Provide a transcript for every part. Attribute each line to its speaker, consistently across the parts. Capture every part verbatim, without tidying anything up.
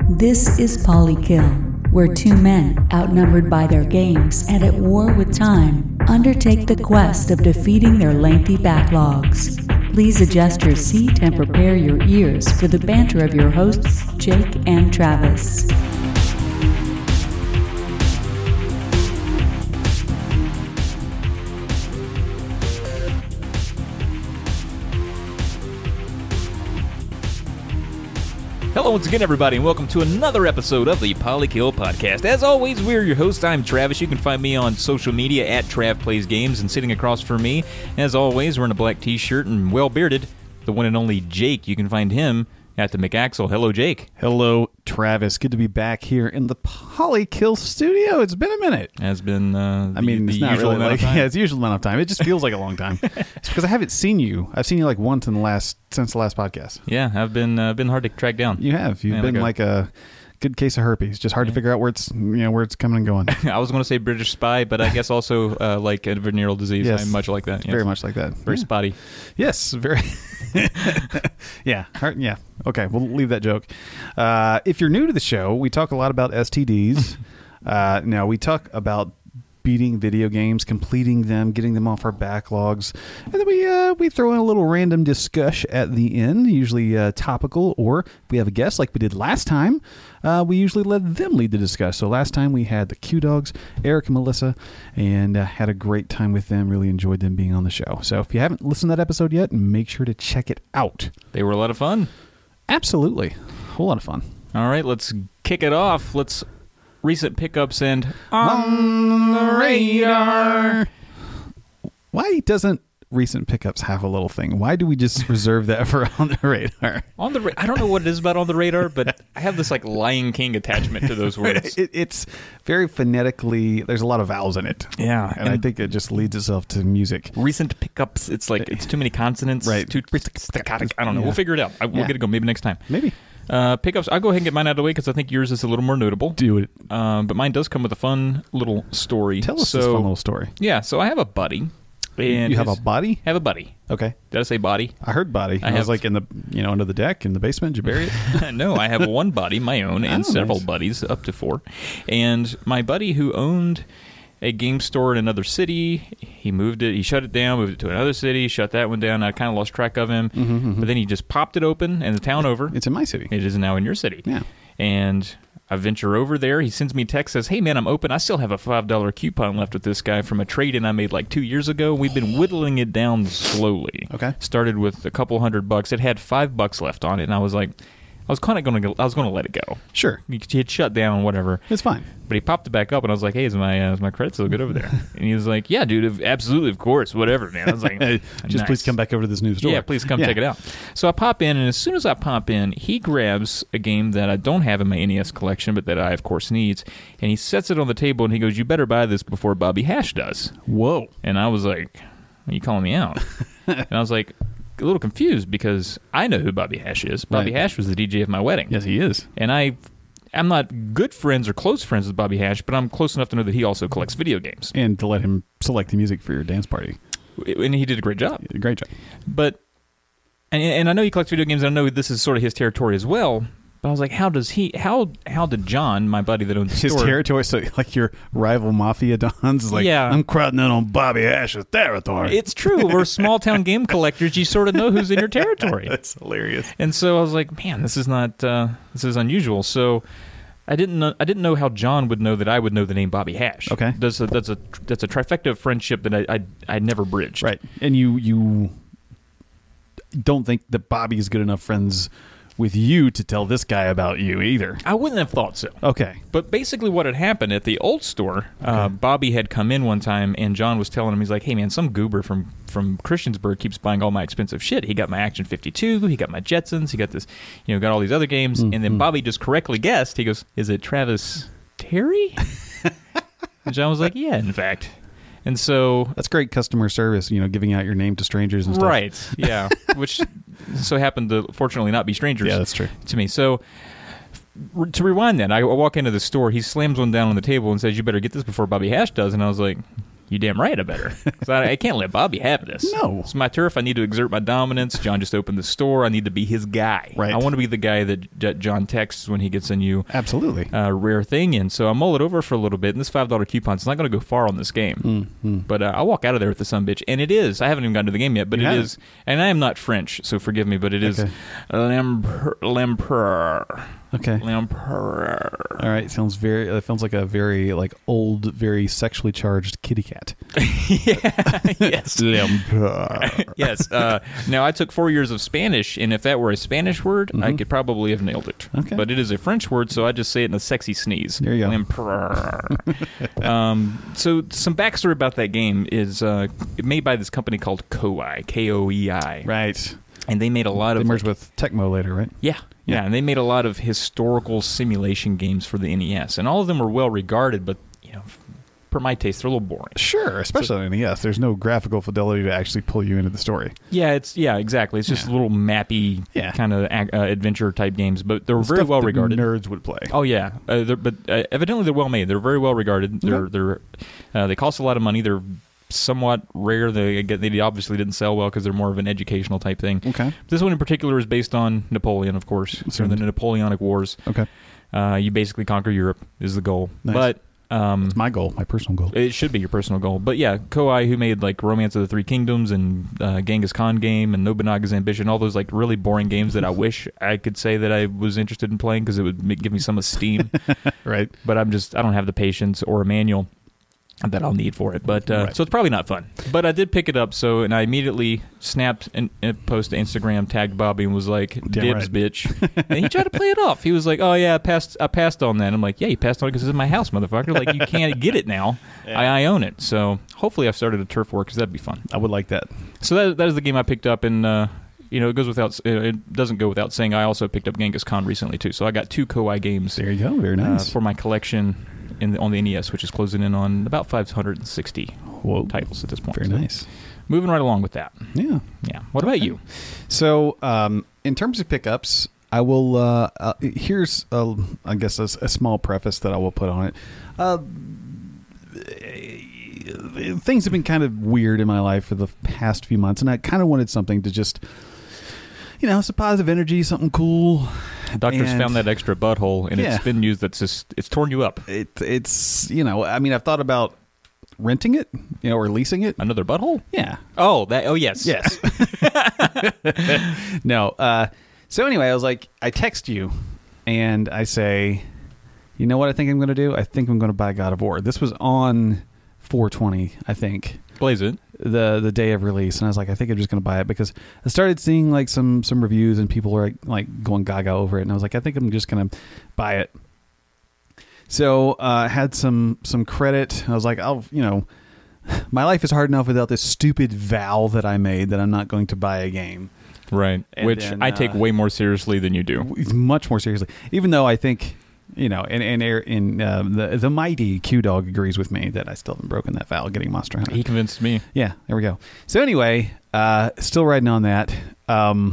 Speaker 1: This is Polykill, where two men, outnumbered by their games and at war with time, undertake the quest of defeating their lengthy backlogs. Please adjust your seat and prepare your ears for the banter of your hosts, Jake and Travis.
Speaker 2: Hello once again, everybody, and welcome to another episode of the Polykill Podcast. As always, we're your hosts. I'm Travis. You can find me on social media at Trav Plays Games, and sitting across from me, as always, wearing a black t-shirt and well-bearded, the one and only Jake. You can find him at the McAxel. Hello, Jake.
Speaker 3: Hello, Travis. Good to be back here in the Polykill studio. It's been a minute.
Speaker 2: Has been, uh, the,
Speaker 3: I mean,
Speaker 2: the
Speaker 3: it's not
Speaker 2: usual
Speaker 3: really
Speaker 2: amount
Speaker 3: like,
Speaker 2: of time.
Speaker 3: yeah, it's the usual amount of time. It just feels like a long time. It's because I haven't seen you. I've seen you like once in the last, since the last podcast.
Speaker 2: Yeah, I've been, uh, been hard to track down.
Speaker 3: You have. You've
Speaker 2: Yeah,
Speaker 3: been
Speaker 2: like
Speaker 3: like a good case of herpes. Just hard
Speaker 2: Yeah.
Speaker 3: to figure out where it's, you know, where it's coming and going.
Speaker 2: I was going to say British spy, but I guess also uh, like a venereal disease.
Speaker 3: Yes.
Speaker 2: I'm much like that. Yes.
Speaker 3: Very much like that.
Speaker 2: Very
Speaker 3: Yeah.
Speaker 2: spotty.
Speaker 3: Yes, very. yeah, hard, yeah. Okay, we'll leave that joke. Uh, if you're new to the show, we talk a lot about S T Ds. uh, now, we talk about beating video games, completing them, getting them off our backlogs, and then we uh, we throw in a little random discussion at the end, usually uh, topical, or if we have a guest like we did last time, uh, we usually let them lead the discussion. So last time we had the Q Dogs, Eric and Melissa, and uh, had a great time with them, really enjoyed them being on the show. So if you haven't listened to that episode yet, make sure to check it out.
Speaker 2: They were a lot of fun.
Speaker 3: Absolutely. A whole lot of fun.
Speaker 2: All right, let's kick it off. Let's recent pickups and on the radar.
Speaker 3: Why doesn't recent pickups have a little thing? Why do we just reserve that for on the radar?
Speaker 2: On the ra- I don't know what it is about on the radar, but I have this like Lion King attachment to those words.
Speaker 3: It, it's very phonetically, there's a lot of vowels in it.
Speaker 2: Yeah,
Speaker 3: And, I think it just leads itself to music.
Speaker 2: Recent pickups. It's like it's too many consonants.
Speaker 3: Right.
Speaker 2: Too staccato. I don't know.
Speaker 3: Yeah.
Speaker 2: We'll figure it out. I, we'll
Speaker 3: Yeah.
Speaker 2: get it going maybe next time.
Speaker 3: Maybe.
Speaker 2: Uh, pickups. I'll go ahead and get mine out of the way because I think yours is a little more notable.
Speaker 3: Do it.
Speaker 2: Um, but mine does come with a fun little story.
Speaker 3: Tell us
Speaker 2: so,
Speaker 3: this fun little story.
Speaker 2: Yeah. So I have a buddy. And
Speaker 3: You have a
Speaker 2: his-
Speaker 3: body?
Speaker 2: Have a buddy.
Speaker 3: Okay.
Speaker 2: Did I say body?
Speaker 3: I heard body.
Speaker 2: I
Speaker 3: I,
Speaker 2: have-
Speaker 3: was like in the, you know, under the deck, in the basement. Did you bury it?
Speaker 2: No, I have one buddy, my own, and
Speaker 3: Oh,
Speaker 2: several
Speaker 3: nice.
Speaker 2: buddies, up to four. And my buddy who owned a game store in another city, he moved it, he shut it down, moved it to another city, shut that one down. I kind of lost track of him.
Speaker 3: Mhm, mhm.
Speaker 2: But then he just popped it open, and the town over,
Speaker 3: It's in my city.
Speaker 2: it is now in your city.
Speaker 3: Yeah.
Speaker 2: And I venture over there. He sends me a text, says, "Hey, man, I'm open. I still have a five dollar coupon left with this guy from a trade-in I made like two years ago. We've been whittling it down slowly.
Speaker 3: Okay.
Speaker 2: Started with a couple hundred bucks. It had five bucks left on it, and I was like, I was kind of going to I was going to let it go.
Speaker 3: Sure.
Speaker 2: He had shut down, whatever.
Speaker 3: It's fine.
Speaker 2: But he popped it back up, and I was like, "Hey, is my uh, is my credit still good over there?" And he was like, "Yeah, dude, if- absolutely, of course, whatever, man." I was like,
Speaker 3: Just
Speaker 2: "Nice.
Speaker 3: please come back over to this new store.
Speaker 2: Yeah, please come
Speaker 3: Yeah.
Speaker 2: check it out." So I pop in, and as soon as I pop in, he grabs a game that I don't have in my N E S collection, but that I, of course, needs, and he sets it on the table, and he goes, "You better buy this before Bobby Hash does."
Speaker 3: Whoa.
Speaker 2: And I was like, "Are you calling me out?" And I was like, a little confused because I know who Bobby Hash is. Bobby
Speaker 3: Right.
Speaker 2: Hash was the D J of my wedding.
Speaker 3: Yes, he is.
Speaker 2: And I, I'm not good friends or close friends with Bobby Hash, but I'm close enough to know that he also collects video games.
Speaker 3: And to let him select the music for your dance party.
Speaker 2: And he did a great job.
Speaker 3: Great job.
Speaker 2: But, and, and I know he collects video games, and I know this is sort of his territory as well. But I was like, how does he, how how did John, my buddy that owns the
Speaker 3: His
Speaker 2: store,
Speaker 3: territory, so like your rival mafia dons is like,
Speaker 2: Yeah.
Speaker 3: I'm crowding in on Bobby Ash's territory.
Speaker 2: it's true. We're small town game collectors. You sort of know who's in your territory.
Speaker 3: That's hilarious.
Speaker 2: And so I was like, man, this is not, uh, this is unusual. So I didn't know, I didn't know how John would know that I would know the name Bobby Hash.
Speaker 3: Okay.
Speaker 2: That's a, that's a, that's a trifecta of friendship that I, I, I never bridged.
Speaker 3: Right. And you you don't think that Bobby is good enough friends with you to tell this guy about you either.
Speaker 2: I wouldn't have thought so.
Speaker 3: Okay.
Speaker 2: But basically what had happened at the old store, uh, Bobby had come in one time, and John was telling him, he's like, "Hey, man, some goober from, from Christiansburg keeps buying all my expensive shit. He got my Action fifty-two, he got my Jetsons, he got this, you know, got all these other games."
Speaker 3: Mm-hmm.
Speaker 2: And then Bobby just correctly guessed. He goes, "Is it Travis Terry?" And John was like, "Yeah, in fact." And so...
Speaker 3: That's great customer service, you know, giving out your name to strangers and stuff.
Speaker 2: Right, yeah. Which so happened to, fortunately, not be strangers
Speaker 3: Yeah, that's true.
Speaker 2: to me. So... To rewind that, I walk into the store, he slams one down on the table and says, "You better get this before Bobby Hash does." And I was like, You damn right I better. 'Cause I, I can't let Bobby have this.
Speaker 3: No.
Speaker 2: It's my turf. I need to exert my dominance. John just opened the store. I need to be his guy.
Speaker 3: Right.
Speaker 2: I want to be the guy that J- John texts when he gets a new
Speaker 3: Absolutely.
Speaker 2: uh, rare thing in. So I mull it over for a little bit, and this five dollar coupon's not going to go far on this game.
Speaker 3: Mm-hmm.
Speaker 2: But uh, I'll walk out of there with the sumbitch. And it is. I haven't even gotten to the game yet, but
Speaker 3: You
Speaker 2: it
Speaker 3: haven't.
Speaker 2: is. And I am not French, so forgive me, but it is
Speaker 3: Okay.
Speaker 2: L'Empereur. L'Empereur.
Speaker 3: Okay.
Speaker 2: L'Empereur.
Speaker 3: All right. Sounds very. It sounds like a very like old, very sexually charged kitty cat.
Speaker 2: Yeah. Yes.
Speaker 3: L'Empereur.
Speaker 2: Yes. Uh, now, I took four years of Spanish, and if that were a Spanish word, I could probably have nailed it.
Speaker 3: Okay.
Speaker 2: But it is a French word, so I just say it in a sexy sneeze.
Speaker 3: There you go.
Speaker 2: L'Empereur. um, so, some backstory about that game is uh, made by this company called Koei, K O E I.
Speaker 3: Right.
Speaker 2: And they made a lot
Speaker 3: They
Speaker 2: of...
Speaker 3: merged with Tecmo later, right?
Speaker 2: Yeah, yeah,
Speaker 3: Yeah.
Speaker 2: and they made a lot of historical simulation games for the N E S, and all of them were well regarded, but you know, per my taste, they're a little boring.
Speaker 3: Sure, especially on N E S. There's no graphical fidelity to actually pull you into the story.
Speaker 2: Yeah, it's yeah, exactly. It's just
Speaker 3: Yeah.
Speaker 2: little mappy
Speaker 3: Yeah.
Speaker 2: kind of uh, adventure type games, but they're very
Speaker 3: Stuff
Speaker 2: well
Speaker 3: that
Speaker 2: regarded.
Speaker 3: Nerds would play.
Speaker 2: Oh yeah, uh, they're, but uh, evidently they're well made. They're very well regarded. They're
Speaker 3: Okay.
Speaker 2: they're uh, they cost a lot of money. They're somewhat rare. They get they obviously didn't sell well because they're more of an educational type thing.
Speaker 3: Okay.
Speaker 2: This one in particular is based on Napoleon, of course, or the
Speaker 3: Assumed.
Speaker 2: Napoleonic Wars.
Speaker 3: Okay.
Speaker 2: Uh, you basically conquer Europe is the goal,
Speaker 3: Nice.
Speaker 2: but um,
Speaker 3: It's my goal, my personal goal.
Speaker 2: it should be your personal goal. But yeah, Koei, who made like Romance of the Three Kingdoms and uh, Genghis Khan game and Nobunaga's Ambition, all those like really boring games that I wish I could say that I was interested in playing because it would make, give me some esteem.
Speaker 3: Right.
Speaker 2: But I'm just I don't have the patience or a manual that I'll need for it. But uh,
Speaker 3: Right.
Speaker 2: so it's probably not fun. But I did pick it up, so and I immediately snapped and, and post to Instagram, tagged Bobby, and was like,
Speaker 3: Damn
Speaker 2: "Dibs,
Speaker 3: right.
Speaker 2: bitch!" And he tried to play it off. He was like, "Oh yeah, I passed. I passed on that." I'm like, "Yeah, you passed on it because it's in my house, motherfucker. Like you can't get it now.
Speaker 3: Yeah.
Speaker 2: I, I own it. So hopefully I've started a turf war because that'd be fun."
Speaker 3: I would like that.
Speaker 2: So that that is the game I picked up, and uh, you know it goes without uh, it doesn't go without saying I also picked up Genghis Khan recently too. So I got two Koei games
Speaker 3: There you go. Very nice.
Speaker 2: uh, for my collection in the, on the N E S, which is closing in on about five hundred sixty
Speaker 3: Whoa.
Speaker 2: titles at this point.
Speaker 3: Very
Speaker 2: So
Speaker 3: nice.
Speaker 2: Moving right along with that.
Speaker 3: Yeah.
Speaker 2: Yeah. What about you?
Speaker 3: So, um, in terms of pickups, I will. Uh, uh, here's, a, I guess, a, a small preface that I will put on it. Uh, things have been kind of weird in my life for the past few months, and I kind of wanted something to just, you know, some positive energy, something cool.
Speaker 2: Doctors
Speaker 3: And
Speaker 2: found that extra butthole, and
Speaker 3: Yeah.
Speaker 2: it's been used. That's just it's torn you up.
Speaker 3: It, it's, you know, I mean, I've thought about renting it, you know, or leasing it.
Speaker 2: Another butthole?
Speaker 3: Yeah.
Speaker 2: Oh, that. Oh, yes.
Speaker 3: Yes. No. Uh, so anyway, I was like, I text you, and I say, you know what I think I'm going to do? I think I'm going to buy God of War. This was on four twenty, I think,
Speaker 2: Blaze it.
Speaker 3: the the day of release, and I was like, I think I'm just going to buy it because I started seeing like some some reviews and people were like, like going gaga over it, and I was like, I think I'm just going to buy it. So I uh, had some some credit. I was like, I'll you know, my life is hard enough without this stupid vow that I made that I'm not going to buy a game.
Speaker 2: Right.
Speaker 3: And
Speaker 2: Which
Speaker 3: then,
Speaker 2: I take
Speaker 3: uh,
Speaker 2: way more seriously than you do.
Speaker 3: Much more seriously, even though I think, you know, and and in uh, the the mighty Q Dog agrees with me that I still haven't broken that vow getting Monster Hunter.
Speaker 2: He convinced me.
Speaker 3: Yeah, there we go. So anyway, uh, still riding on that. Um,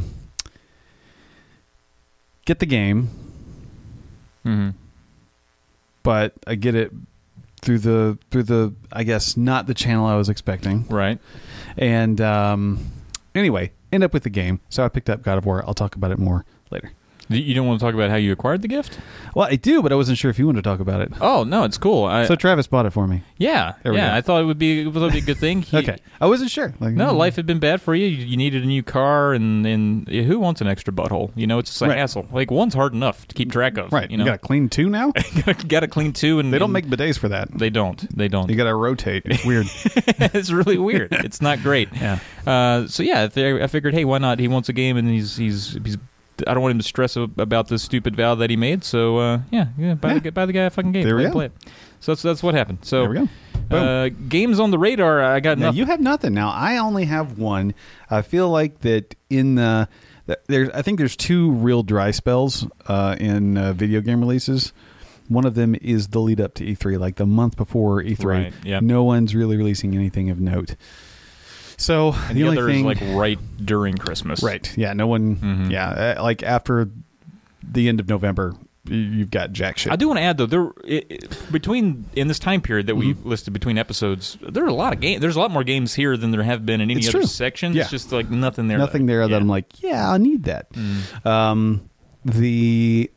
Speaker 3: get the game,
Speaker 2: Mm-hmm.
Speaker 3: but I get it through the through the I guess not the channel I was expecting.
Speaker 2: Right.
Speaker 3: And um, anyway, end up with the game. So I picked up God of War. I'll talk about it more later.
Speaker 2: You don't want to talk about how you acquired the gift?
Speaker 3: Well, I do, but I wasn't sure if you wanted to talk about it.
Speaker 2: Oh no, it's cool. I,
Speaker 3: So Travis bought it for me.
Speaker 2: yeah,
Speaker 3: There we
Speaker 2: yeah.
Speaker 3: go.
Speaker 2: I thought it would be it would be a good thing. He-
Speaker 3: Okay, I wasn't sure. Like,
Speaker 2: No, life had been bad for you. You you needed a new car, and, and who wants an extra butthole? You know, it's just a
Speaker 3: Right.
Speaker 2: hassle. Like one's hard enough to keep track of.
Speaker 3: Right,
Speaker 2: You know,
Speaker 3: got to clean two now.
Speaker 2: got to clean two, and
Speaker 3: They don't
Speaker 2: and
Speaker 3: make bidets for that.
Speaker 2: They don't. They don't.
Speaker 3: You got to rotate. It's weird.
Speaker 2: It's really weird. It's not great.
Speaker 3: Yeah.
Speaker 2: Uh, so yeah, I fi- I figured, hey, why not? He wants a game, and he's he's he's. I don't want him to stress a- about this stupid vow that he made. So uh, yeah, yeah, buy
Speaker 3: Yeah.
Speaker 2: the buy the guy a fucking game.
Speaker 3: There we
Speaker 2: Let him
Speaker 3: go.
Speaker 2: Play it. So that's that's what happened. So
Speaker 3: There we go. Boom.
Speaker 2: Uh, games on the radar. I got
Speaker 3: Now
Speaker 2: nothing.
Speaker 3: you have nothing. Now I only have one. I feel like that in the that there's. I think there's two real dry spells uh, in uh, video game releases. One of them is the lead up to E three, like the month before E three.
Speaker 2: Right, yep.
Speaker 3: No one's really releasing anything of note. So
Speaker 2: and
Speaker 3: the,
Speaker 2: the,
Speaker 3: only
Speaker 2: other
Speaker 3: thing,
Speaker 2: is like right during Christmas.
Speaker 3: right? Yeah, no one.
Speaker 2: Mhm.
Speaker 3: Yeah, uh, like after the end of November, you've got jack shit.
Speaker 2: I do want to add though, there it, it, between in this time period that we
Speaker 3: Mm-hmm.
Speaker 2: listed between episodes, there are a lot of games. There's a lot more games here than there have been in any
Speaker 3: It's
Speaker 2: other
Speaker 3: true.
Speaker 2: section.
Speaker 3: Yeah.
Speaker 2: It's just like nothing there.
Speaker 3: Nothing
Speaker 2: that,
Speaker 3: there
Speaker 2: yeah.
Speaker 3: that I'm like, yeah, I need that.
Speaker 2: Mm.
Speaker 3: Um, the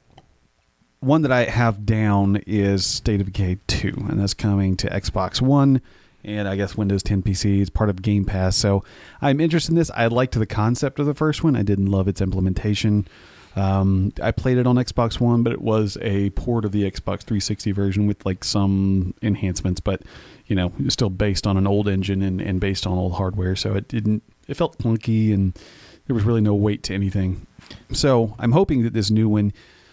Speaker 3: one that I have down is State of Decay two, and that's coming to Xbox One and I guess Windows ten P C. It's part of Game Pass, so I'm interested in this. I liked the concept of the first one. I didn't love its implementation. Um, I played it on Xbox One, but it was a port of the Xbox three sixty version with like some enhancements, but you know, it was still based on an old engine and, and based on old hardware, so it didn't. It felt clunky, and there was really no weight to anything. So I'm hoping that this new one,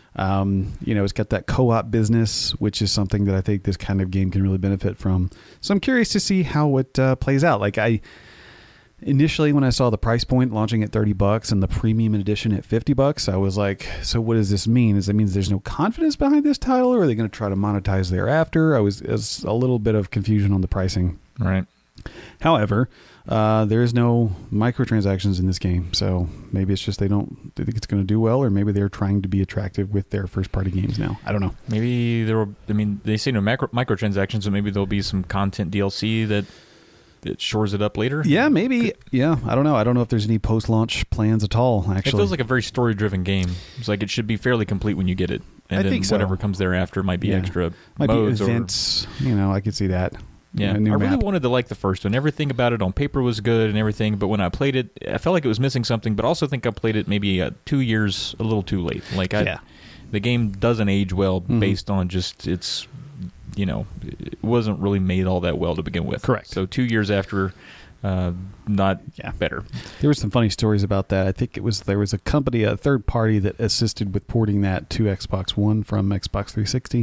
Speaker 3: um, you know, it's got that co-op business, which is something that I think this kind of game can really benefit from. So I'm curious to see how it uh, plays out. Like I initially, when I saw the price point launching at thirty bucks and the premium edition at fifty bucks, I was like, so what does this mean? Does that mean there's no confidence behind this title, or are they going to try to monetize thereafter? I was, it was a little bit of confusion on the pricing.
Speaker 2: Right.
Speaker 3: However, uh, there is no microtransactions in this game, so maybe it's just they don't they think it's going to do well, or maybe they're trying to be attractive with their first-party games now. I don't know.
Speaker 2: Maybe there will. I mean, they say no macro, microtransactions, so maybe there'll be some content D L C that that shores it up later.
Speaker 3: Yeah, maybe. Yeah, I don't know. I don't know if there's any post-launch plans at all, actually.
Speaker 2: It feels like a very story-driven game. It's like it should be fairly complete when you get it, and
Speaker 3: I
Speaker 2: then
Speaker 3: think so.
Speaker 2: whatever comes thereafter might be
Speaker 3: Yeah.
Speaker 2: extra
Speaker 3: Might
Speaker 2: modes
Speaker 3: be events.
Speaker 2: or
Speaker 3: You know, I could see that.
Speaker 2: yeah.
Speaker 3: A new
Speaker 2: I really
Speaker 3: map.
Speaker 2: wanted to like the first one. Everything about it on paper was good and everything, but when I played it, I felt like it was missing something. But I also think I played it maybe uh, two years a little too late. Like I,
Speaker 3: Yeah.
Speaker 2: the game doesn't age well
Speaker 3: Mhm.
Speaker 2: based on just its, you know, it wasn't really made all that well to begin with.
Speaker 3: Correct.
Speaker 2: So two years after, uh, not
Speaker 3: Yeah.
Speaker 2: better.
Speaker 3: There were some funny stories about that. I think it was there was a company, a third party that assisted with porting that to Xbox One from Xbox three sixty.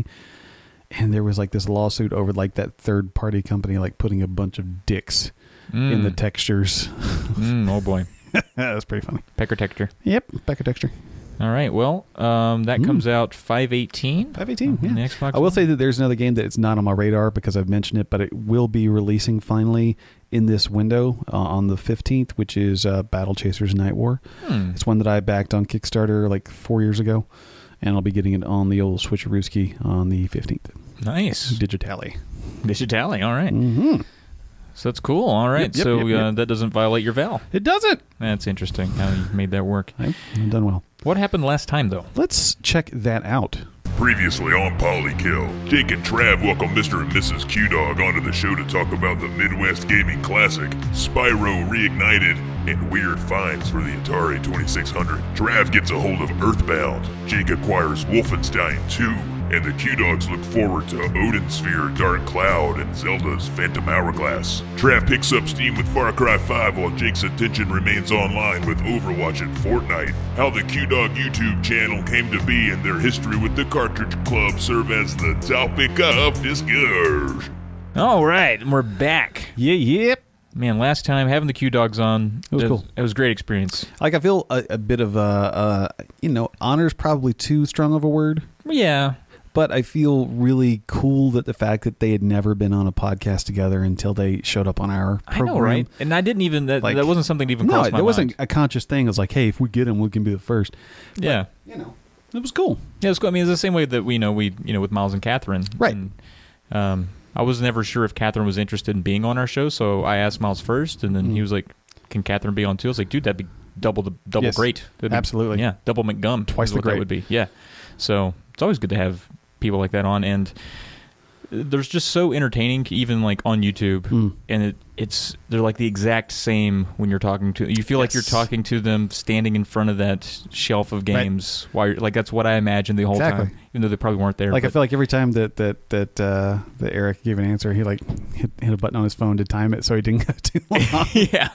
Speaker 3: And there was like this lawsuit over like that third party company like putting a bunch of dicks
Speaker 2: Mm.
Speaker 3: in the textures.
Speaker 2: Mm, oh boy,
Speaker 3: That was pretty funny.
Speaker 2: pecker texture.
Speaker 3: Yep, Becker texture.
Speaker 2: All right, well, um, that
Speaker 3: Mm.
Speaker 2: comes out five eighteen.
Speaker 3: five eighteen,
Speaker 2: on
Speaker 3: yeah.
Speaker 2: the Xbox
Speaker 3: I will
Speaker 2: One.
Speaker 3: say that there's another game that it's not on my radar because I've mentioned it, but it will be releasing finally in this window uh, on the fifteenth, which is uh, Battle Chasers Night War.
Speaker 2: Hmm.
Speaker 3: It's one that I backed on Kickstarter like four years ago, and I'll be getting it on the old Switcherooski on the fifteenth.
Speaker 2: Nice.
Speaker 3: Digitally.
Speaker 2: Digitally, all right.
Speaker 3: Mm-hmm.
Speaker 2: So that's cool. All right.
Speaker 3: Yep, yep,
Speaker 2: so
Speaker 3: yep, yep.
Speaker 2: Uh, that doesn't violate your vow.
Speaker 3: It doesn't.
Speaker 2: That's interesting how you made that work.
Speaker 3: I've done well.
Speaker 2: What happened last time, though?
Speaker 3: Let's check that out.
Speaker 4: Previously on Polykill, Jake and Trav welcome Mister and Missus Q-Dog onto the show to talk about the Midwest Gaming Classic, Spyro Reignited, and weird finds for the Atari twenty-six hundred. Trav gets a hold of Earthbound, Jake acquires Wolfenstein two, and the Q-Dogs look forward to Odin Sphere, Dark Cloud, and Zelda's Phantom Hourglass. Trav picks up steam with Far Cry five while Jake's attention remains online with Overwatch and Fortnite. How the Q-Dog YouTube channel came to be and their history with the Cartridge Club serve as the topic of discussion.
Speaker 2: All right, and we're back.
Speaker 3: Yeah, yep.
Speaker 2: Man, last time having the Q Dogs on,
Speaker 3: It was cool.
Speaker 2: It was a great experience.
Speaker 3: Like, I feel a, a bit of, uh, uh, you know, honor's probably too strong of a word,
Speaker 2: Yeah.
Speaker 3: but I feel really cool that the fact that they had never been on a podcast together until they showed up on our
Speaker 2: I
Speaker 3: program.
Speaker 2: know, right? And I didn't even, that,
Speaker 3: Like-
Speaker 2: that wasn't something that even
Speaker 3: No,
Speaker 2: crossed my
Speaker 3: it wasn't
Speaker 2: mind.
Speaker 3: a conscious thing. It was like, hey, if we get them, we can be the first.
Speaker 2: Yeah.
Speaker 3: You know, it was cool.
Speaker 2: Yeah, it's cool. I mean, it's the same way that we know we, you know, with Miles and Catherine.
Speaker 3: Right.
Speaker 2: And, um, I was never sure if Catherine was interested in being on our show, so I asked Miles first, and then
Speaker 3: Mm.
Speaker 2: he was like, "Can Catherine be on too?" I was like, "Dude, that'd be double the double
Speaker 3: Yes,
Speaker 2: great." That'd be-
Speaker 3: absolutely.
Speaker 2: yeah, double McGum.
Speaker 3: Twice
Speaker 2: is
Speaker 3: the
Speaker 2: what
Speaker 3: great.
Speaker 2: that would be. Yeah. So it's always good to have people like that on, and they're just so entertaining, even like on YouTube,
Speaker 3: Mm.
Speaker 2: and it, it's they're like the exact same when you're talking to. You feel like you're
Speaker 3: Yes.
Speaker 2: talking to them standing in front of that shelf of games. While you're, like that's what I imagined the whole
Speaker 3: Exactly.
Speaker 2: time, even though they probably weren't there.
Speaker 3: Like, I
Speaker 2: but-
Speaker 3: feel like every time that that that uh, that Eric gave an answer, he like hit, hit a button on his phone to time it so he didn't go too long.
Speaker 2: yeah,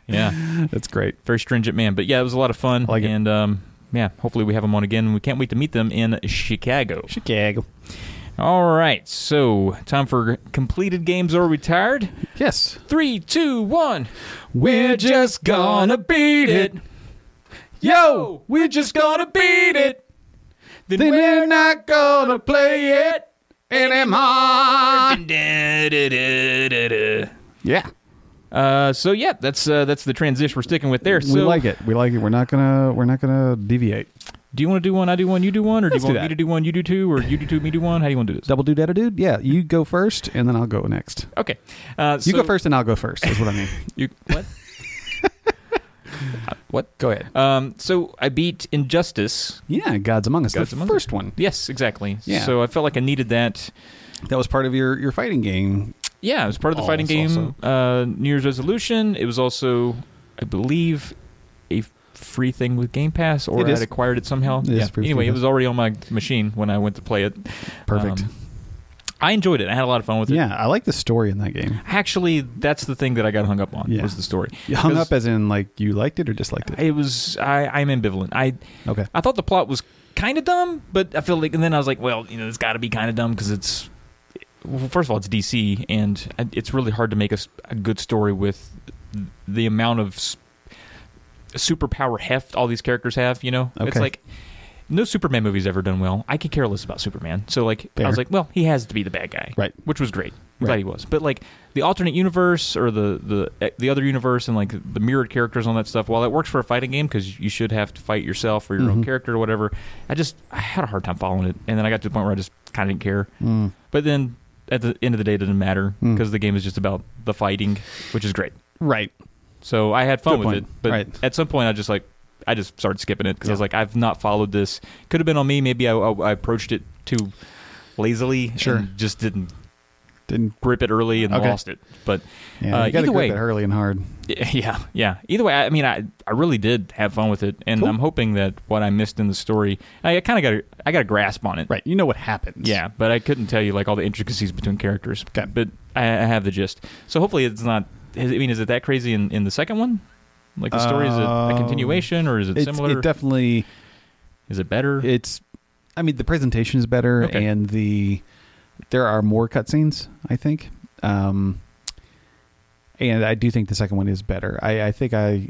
Speaker 2: yeah,
Speaker 3: That's great.
Speaker 2: very stringent man. But yeah, it was a lot of fun,
Speaker 3: I like it.
Speaker 2: and um, yeah, hopefully we have him on again. And we can't wait to meet them in Chicago.
Speaker 3: Chicago.
Speaker 2: All right, so time for completed games or retired.
Speaker 3: Yes.
Speaker 2: Three, two, one. We're just gonna beat it. Yo, we're just gonna beat it. Then,
Speaker 3: Then
Speaker 2: we're
Speaker 3: we're not gonna play it anymore.
Speaker 2: Da-da-da-da-da.
Speaker 3: Yeah.
Speaker 2: Uh, so yeah, that's uh, that's the transition we're sticking with there. So
Speaker 3: we like it. We like it. We're not gonna we're not gonna deviate.
Speaker 2: Do you want to do one? I do one. You do one, or
Speaker 3: Let's
Speaker 2: do you
Speaker 3: do
Speaker 2: want me
Speaker 3: that.
Speaker 2: to do one? You do two, or you do two, me do one? How do you want to do this?
Speaker 3: Double dude, dude. Yeah, you go first, and then I'll go next.
Speaker 2: Okay. Uh,
Speaker 3: You
Speaker 2: so,
Speaker 3: go first, and I'll go first. Is what I mean.
Speaker 2: You what? Uh, what?
Speaker 3: Go ahead.
Speaker 2: Um, so I beat Injustice.
Speaker 3: Yeah, Gods Among Us,
Speaker 2: Gods
Speaker 3: the
Speaker 2: Among
Speaker 3: first
Speaker 2: Us.
Speaker 3: one.
Speaker 2: Yes, exactly.
Speaker 3: Yeah.
Speaker 2: So I felt like I needed that.
Speaker 3: That was part of your, your fighting game.
Speaker 2: Yeah, it was part of the
Speaker 3: Oh,
Speaker 2: fighting
Speaker 3: it's
Speaker 2: game uh, New Year's resolution. It was also, I believe, a free thing with Game Pass, or
Speaker 3: It
Speaker 2: I
Speaker 3: is.
Speaker 2: had acquired it somehow.
Speaker 3: It is
Speaker 2: yeah.
Speaker 3: free with
Speaker 2: Anyway,
Speaker 3: Game
Speaker 2: it was already on my machine when I went to play it.
Speaker 3: Perfect.
Speaker 2: Um, I enjoyed it. I had a lot of fun with it.
Speaker 3: Yeah, I like the story in that game.
Speaker 2: Actually, that's the thing that I got hung up on,
Speaker 3: Yeah.
Speaker 2: was the story.
Speaker 3: You hung
Speaker 2: 'Cause
Speaker 3: up as in, like, you liked it or disliked it?
Speaker 2: It was, I, I'm ambivalent. I
Speaker 3: Okay.
Speaker 2: I thought the plot was kind of dumb, but I feel like, and then I was like, well, you know, it's got to be kind of dumb because it's, well, first of all, it's D C, and it's really hard to make a, a good story with the amount of s- superpower heft all these characters have, you know? It's
Speaker 3: Okay.
Speaker 2: like, no Superman movie's ever done well. I could care less about Superman. So, like,
Speaker 3: Fair.
Speaker 2: I was like, well, he has to be the bad guy.
Speaker 3: Right.
Speaker 2: Which was great. I'm
Speaker 3: Right.
Speaker 2: glad he was. But, like, the alternate universe or the, the the other universe and, like, the mirrored characters on that stuff, while it works for a fighting game because you should have to fight yourself or your own
Speaker 3: Mhm.
Speaker 2: character or whatever, I just I had a hard time following it. And then I got to the point where I just kind of didn't care.
Speaker 3: Mm.
Speaker 2: But then, at the end of the day, it didn't matter
Speaker 3: Mm.
Speaker 2: because the game is just about the fighting, which is great.
Speaker 3: Right.
Speaker 2: So I had fun
Speaker 3: Good
Speaker 2: with
Speaker 3: point.
Speaker 2: it. But
Speaker 3: Right.
Speaker 2: at some point, I just, like, I just started skipping it because I was
Speaker 3: Yeah.
Speaker 2: like, I've not followed this. Could have been on me. Maybe I, I, I approached it too lazily.
Speaker 3: Sure.
Speaker 2: And just didn't
Speaker 3: Didn't.
Speaker 2: grip it early and
Speaker 3: Okay.
Speaker 2: lost it. But
Speaker 3: Yeah,
Speaker 2: uh,
Speaker 3: you got to
Speaker 2: either
Speaker 3: grip
Speaker 2: way,
Speaker 3: it early and hard.
Speaker 2: yeah, yeah. Either way, I mean, I I really did have fun with it, and
Speaker 3: Cool.
Speaker 2: I'm hoping that what I missed in the story, I kind of got a, I got a grasp on it.
Speaker 3: Right. You know what happens.
Speaker 2: Yeah, but I couldn't tell you like all the intricacies between characters.
Speaker 3: Okay.
Speaker 2: But I, I have the gist. So hopefully it's not. I mean, is it that crazy in, in the second one? Like the story, is it a
Speaker 3: Um,
Speaker 2: continuation or is it
Speaker 3: It's,
Speaker 2: similar?
Speaker 3: it definitely.
Speaker 2: Is it better?
Speaker 3: It's. I mean, the presentation is better,
Speaker 2: Okay.
Speaker 3: and the there are more cutscenes. I think. Um, and I do think the second one is better. I, I think I.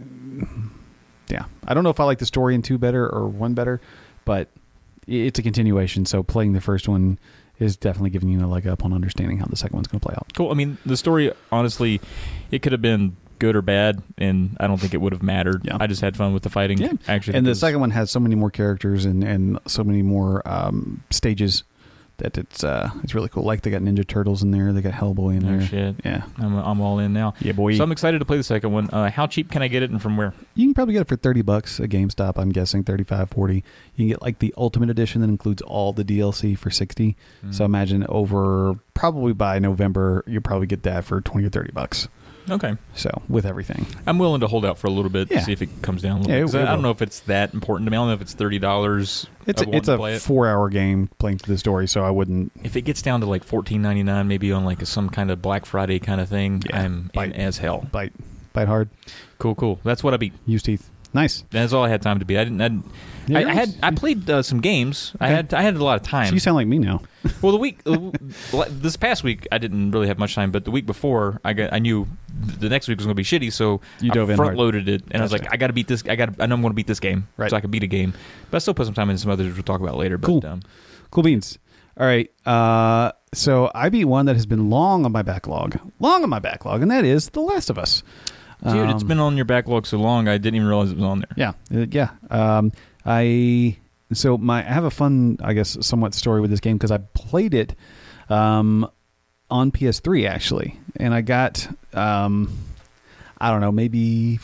Speaker 3: Yeah, I don't know if I like the story in two better or one better, but it's a continuation. So playing the first one is definitely giving you a leg up on understanding how the second one's going to play out.
Speaker 2: Cool. I mean, the story, honestly, it could have been good or bad, and I don't think it would have mattered.
Speaker 3: Yeah.
Speaker 2: I just had fun with the fighting.
Speaker 3: Yeah.
Speaker 2: Actually,
Speaker 3: And the
Speaker 2: because-
Speaker 3: second one has so many more characters and, and so many more um, stages that it's uh, it's really cool. Like they got Ninja Turtles in there, they got Hellboy in
Speaker 2: Oh,
Speaker 3: there.
Speaker 2: shit.
Speaker 3: Yeah,
Speaker 2: I'm, I'm all in now.
Speaker 3: yeah, boy.
Speaker 2: So I'm excited to play the second one. Uh, how cheap can I get it, and from where?
Speaker 3: You can probably get it for thirty bucks at GameStop. I'm guessing thirty-five, forty. You can get like the Ultimate Edition that includes all the D L C for sixty.
Speaker 2: Mm.
Speaker 3: So imagine over probably by November you'll probably get that for twenty or thirty bucks.
Speaker 2: Okay.
Speaker 3: So with everything.
Speaker 2: I'm willing to hold out for a little bit
Speaker 3: Yeah.
Speaker 2: to see if it comes down a little
Speaker 3: Yeah,
Speaker 2: bit.
Speaker 3: it-
Speaker 2: 'Cause
Speaker 3: it
Speaker 2: I, I don't
Speaker 3: will.
Speaker 2: know if it's that important to me. I don't know if it's thirty dollars.
Speaker 3: It's a, it's a four hour game playing through the story, so I wouldn't.
Speaker 2: If it gets down to like fourteen ninety-nine, maybe on like a, some kind of Black Friday kind of thing,
Speaker 3: Yeah.
Speaker 2: I'm
Speaker 3: Bite.
Speaker 2: in as hell.
Speaker 3: Bite, bite hard,
Speaker 2: Cool, cool. That's what I beat.
Speaker 3: use teeth. Nice.
Speaker 2: That's all I had time to beat. I didn't. I, didn't,
Speaker 3: Yeah,
Speaker 2: I,
Speaker 3: you're
Speaker 2: I had.
Speaker 3: nice.
Speaker 2: I played uh, some games. I
Speaker 3: Okay.
Speaker 2: had. I had a lot of time.
Speaker 3: So you sound like me now.
Speaker 2: Well, the week, uh, this past week, I didn't really have much time, but the week before, I got, I knew the next week was going to be shitty, so
Speaker 3: You
Speaker 2: I
Speaker 3: dove in
Speaker 2: front
Speaker 3: hard.
Speaker 2: loaded it, and I was
Speaker 3: Gotcha.
Speaker 2: like, I got to beat this. I got. I know I'm going to beat this game,
Speaker 3: Right.
Speaker 2: so I can beat a game. But I still put some time into some others we'll talk about later. But,
Speaker 3: Cool.
Speaker 2: Um,
Speaker 3: Cool beans. All right. Uh, so I beat one that has been long on my backlog, long on my backlog, and that is The Last of Us.
Speaker 2: dude, it's
Speaker 3: Um,
Speaker 2: been on your backlog so long, I didn't even realize it was on there.
Speaker 3: Yeah, uh, yeah. Um, I so my I have a fun, I guess, somewhat story with this game because I played it um, on P S three actually, and I got um, I don't know, maybe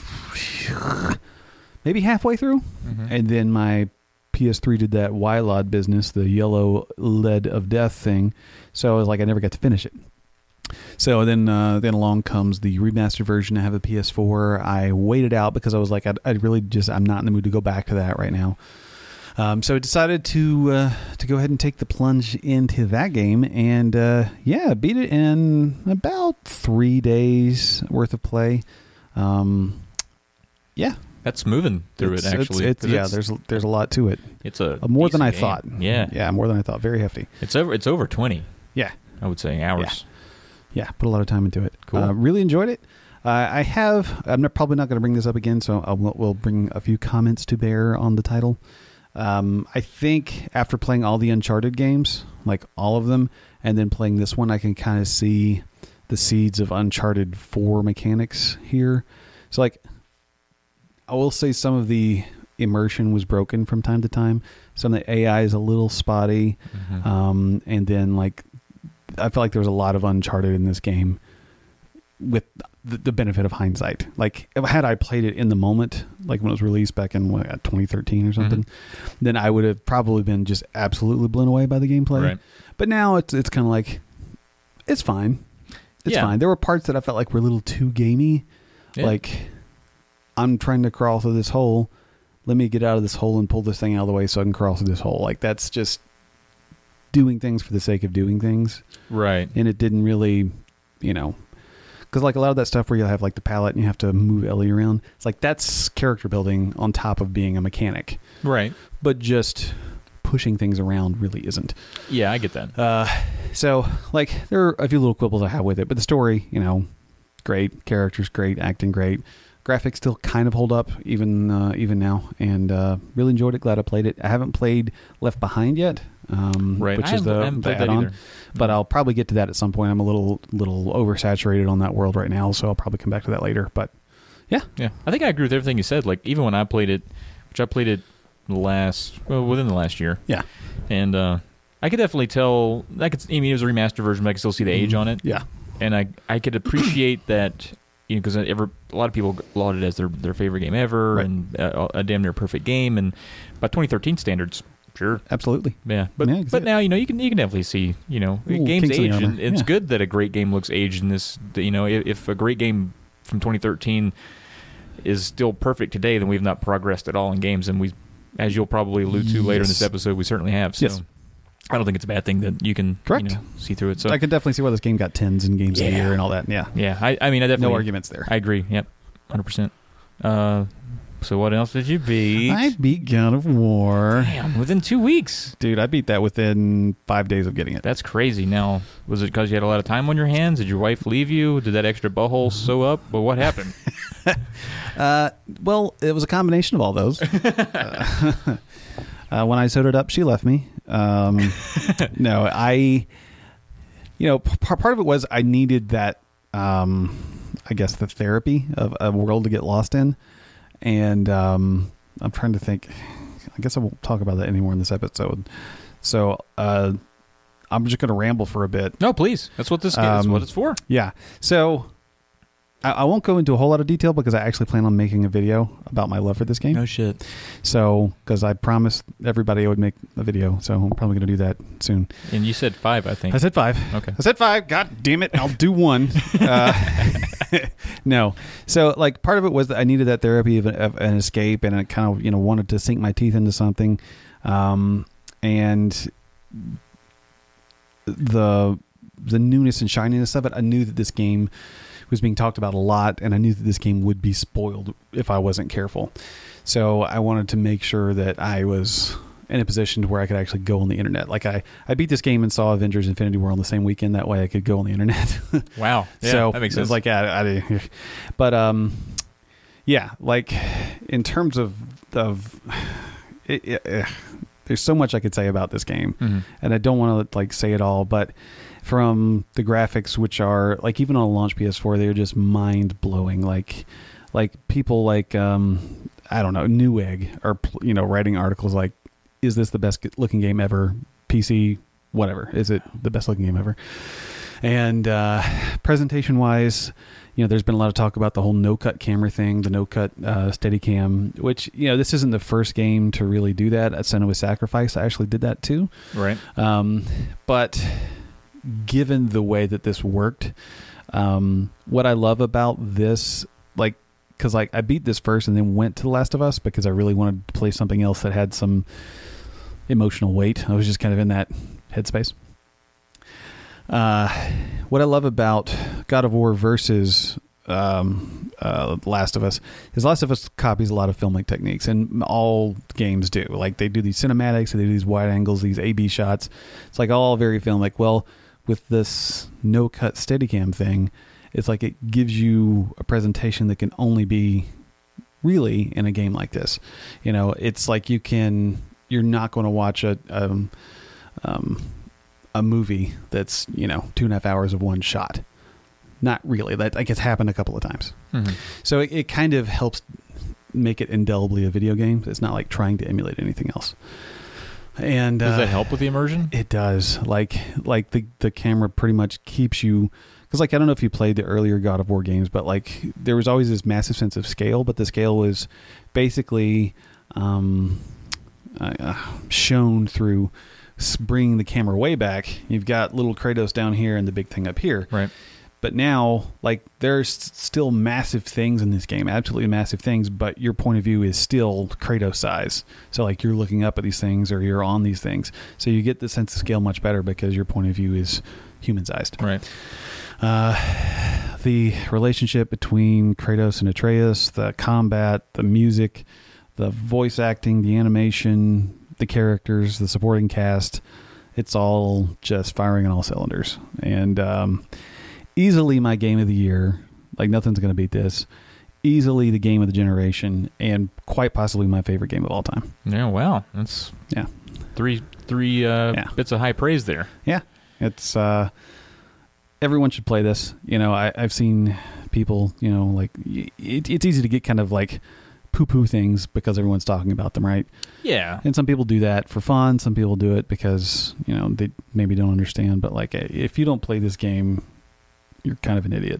Speaker 3: maybe halfway through,
Speaker 2: Mhm.
Speaker 3: and then my P S three did that Y L O D business, the yellow lead of death thing. So I was like, I never got to finish it. So then, uh, then along comes the remastered version. I have a P S four. I waited out because I was like, I, I really just, I'm not in the mood to go back to that right now. Um, so I decided to uh, to go ahead and take the plunge into that game, and uh, yeah, beat it in about three days worth of play. Um, yeah,
Speaker 2: That's moving through
Speaker 3: it's,
Speaker 2: it actually.
Speaker 3: It's, it's,
Speaker 2: 'cause
Speaker 3: yeah,
Speaker 2: it's,
Speaker 3: there's there's a lot to it.
Speaker 2: it's a
Speaker 3: Uh, more than I
Speaker 2: decent
Speaker 3: thought.
Speaker 2: game. Yeah,
Speaker 3: yeah, more than I thought. Very hefty.
Speaker 2: It's over. It's over twenty.
Speaker 3: Yeah,
Speaker 2: I would say hours.
Speaker 3: yeah. Put a lot of time into it.
Speaker 2: Cool.
Speaker 3: Uh, really enjoyed it. Uh, I have. I'm not, probably not going to bring this up again, so I will we'll bring a few comments to bear on the title. Um, I think after playing all the Uncharted games, like all of them, and then playing this one, I can kind of see the seeds of Uncharted four mechanics here. So, like, I will say some of the immersion was broken from time to time. Some of the A I is a little spotty.
Speaker 2: Mm-hmm.
Speaker 3: Um, and then like, I feel like there was a lot of Uncharted in this game with the, the benefit of hindsight. Like had I played it in the moment, like when it was released back in what, twenty thirteen or something, mm-hmm. then I would have probably been just absolutely blown away by the gameplay.
Speaker 2: Right.
Speaker 3: But now it's, it's kind of like, it's fine. It's
Speaker 2: yeah.
Speaker 3: fine. There were parts that I felt like were a little too gamey.
Speaker 2: Yeah.
Speaker 3: Like I'm trying to crawl through this hole. Let me get out of this hole and pull this thing out of the way so I can crawl through this hole. Like that's just doing things for the sake of doing things.
Speaker 2: Right.
Speaker 3: And it didn't really, you know, because like a lot of that stuff where you have like the palette and you have to move Ellie around. It's like that's character building on top of being a mechanic.
Speaker 2: Right.
Speaker 3: But just pushing things around really isn't.
Speaker 2: Yeah, I get that.
Speaker 3: Uh, so like there are a few little quibbles I have with it, but the story, you know, great. Characters great. Acting great. Graphics still kind of hold up even uh, even now, and uh, really enjoyed it. Glad I played it. I haven't played Left Behind yet, um,
Speaker 2: right.
Speaker 3: which
Speaker 2: I
Speaker 3: is the,
Speaker 2: haven't
Speaker 3: the
Speaker 2: played that
Speaker 3: add-on.
Speaker 2: either.
Speaker 3: But I'll probably get to that at some point. I'm a little little oversaturated on that world right now, so I'll probably come back to that later. But yeah,
Speaker 2: yeah, I think I agree with everything you said. Like even when I played it, which I played it last well, within the last year,
Speaker 3: yeah,
Speaker 2: and uh, I could definitely tell. I could. I mean, it was a remastered version, but I could still see the age
Speaker 3: mm-hmm.
Speaker 2: on it.
Speaker 3: Yeah,
Speaker 2: and I I could appreciate that. You know, because a lot of people laud it as their their favorite game ever,
Speaker 3: right.
Speaker 2: and uh, a damn near perfect game. And by twenty thirteen standards, sure,
Speaker 3: absolutely,
Speaker 2: yeah. But
Speaker 3: yeah,
Speaker 2: but now you know you can you can definitely see you know
Speaker 3: Ooh,
Speaker 2: games
Speaker 3: kinks in the
Speaker 2: age,
Speaker 3: armor.
Speaker 2: and it's
Speaker 3: Yeah.
Speaker 2: good that a great game looks aged in this. You know, if, if a great game from twenty thirteen is still perfect today, then we've not progressed at all in games, and we, as you'll probably allude to later in this
Speaker 3: Yes.
Speaker 2: episode, we certainly have. So.
Speaker 3: Yes.
Speaker 2: I don't think it's a bad thing that you can
Speaker 3: Correct.
Speaker 2: You know, see through it. So
Speaker 3: I can definitely see why this game got tens in games of the
Speaker 2: Yeah.
Speaker 3: year and all that. Yeah,
Speaker 2: yeah, I, I mean, I definitely
Speaker 3: no arguments there.
Speaker 2: I agree. Yep, hundred percent. Uh, so what else did you beat?
Speaker 3: I beat God of War.
Speaker 2: Damn, within two weeks.
Speaker 3: Dude, I beat that within five days of getting it.
Speaker 2: That's crazy. Now, was it because you had a lot of time on your hands? Did your wife leave you? Did that extra butthole sew up? Well, what happened?
Speaker 3: Uh, well, it was a combination of all those. uh, uh, when I sewed it up, she left me. Um, no, I, you know, p- part of it was I needed that, um, I guess, the therapy of a world to get lost in. And um, I'm trying to think. I guess I won't talk about that anymore in this episode. So uh, I'm just going to ramble for a bit.
Speaker 2: No, please. That's what this game is.
Speaker 3: Um,
Speaker 2: What it's for.
Speaker 3: Yeah. So I, I won't go into a whole lot of detail because I actually plan on making a video about my love for this game.
Speaker 2: No shit.
Speaker 3: So, because I promised everybody I would make a video, so I'm probably going to do that soon.
Speaker 2: And you said five, I think.
Speaker 3: I said five.
Speaker 2: Okay.
Speaker 3: I said five. God damn it. I'll do one. uh, no. So, like, part of it was that I needed that therapy of, of an escape, and I kind of, you know, wanted to sink my teeth into something. Um, and the the newness and shininess of it, I knew that this game was being talked about a lot, and I knew that this game would be spoiled if I wasn't careful. So I wanted to make sure that I was in a position to where I could actually go on the internet. Like I, I beat this game and saw Avengers Infinity War on the same weekend. That way I could go on the internet.
Speaker 2: Wow. Yeah,
Speaker 3: so
Speaker 2: that makes
Speaker 3: it was
Speaker 2: sense.
Speaker 3: like, yeah, I, but um, yeah, like in terms of of it, it, it, there's so much I could say about this game,
Speaker 2: Mm-hmm.
Speaker 3: and I don't want to like say it all, but from the graphics, which are like even on a launch P S four, they're just mind blowing. Like, like people like um, I don't know, Newegg are you know writing articles like, "Is this the best looking game ever?" P C, whatever. Is it the best looking game ever? And uh, presentation wise, you know, there's been a lot of talk about the whole no cut camera thing, the no cut uh, Steadicam, which you know this isn't the first game to really do that. At Senua's Sacrifice, I actually did that too.
Speaker 2: Right.
Speaker 3: Um, but given the way that this worked, um, what I love about this, like, because like I beat this first and then went to The Last of Us because I really wanted to play something else that had some emotional weight. I was just kind of in that headspace. Uh, what I love about God of War versus um, uh, Last of Us is Last of Us copies a lot of filmic techniques, and all games do. Like they do these cinematics, they do these wide angles, these A B shots. It's like all very filmic. Well, with this no cut Steadicam thing, it's like it gives you a presentation that can only be really in a game like this. You know, it's like you can. You're not going to watch a um, um, a movie that's you know two and a half hours of one shot. Not really. That I guess happened a couple of times.
Speaker 2: Mm-hmm.
Speaker 3: So it, it kind of helps make it indelibly a video game. It's not like trying to emulate anything else. And
Speaker 2: does
Speaker 3: uh,
Speaker 2: that help with the immersion?
Speaker 3: It does. Like like the the camera pretty much keeps you, because like I don't know if you played the earlier God of War games, but like there was always this massive sense of scale, but the scale was basically um, uh, shown through bringing the camera way back. You've got little Kratos down here and the big thing up here.
Speaker 2: Right.
Speaker 3: But now, like, there's still massive things in this game, absolutely massive things, but your point of view is still Kratos size. So, like, you're looking up at these things or you're on these things. So you get the sense of scale much better because your point of view is human-sized.
Speaker 2: Right.
Speaker 3: Uh, the relationship between Kratos and Atreus, the combat, the music, the voice acting, the animation, the characters, the supporting cast, it's all just firing on all cylinders. And, um... easily my game of the year. Like, nothing's going to beat this. Easily the game of the generation, and quite possibly my favorite game of all time.
Speaker 2: Yeah, wow. That's
Speaker 3: yeah, three
Speaker 2: three uh,
Speaker 3: yeah.
Speaker 2: bits of high praise there.
Speaker 3: Yeah, it's uh, everyone should play this. You know, I, I've seen people. You know, like it, it's easy to get kind of like poo-poo things because everyone's talking about them, right?
Speaker 2: Yeah.
Speaker 3: And some people do that for fun. Some people do it because you know they maybe don't understand. But like, if you don't play this game, you're kind of an idiot.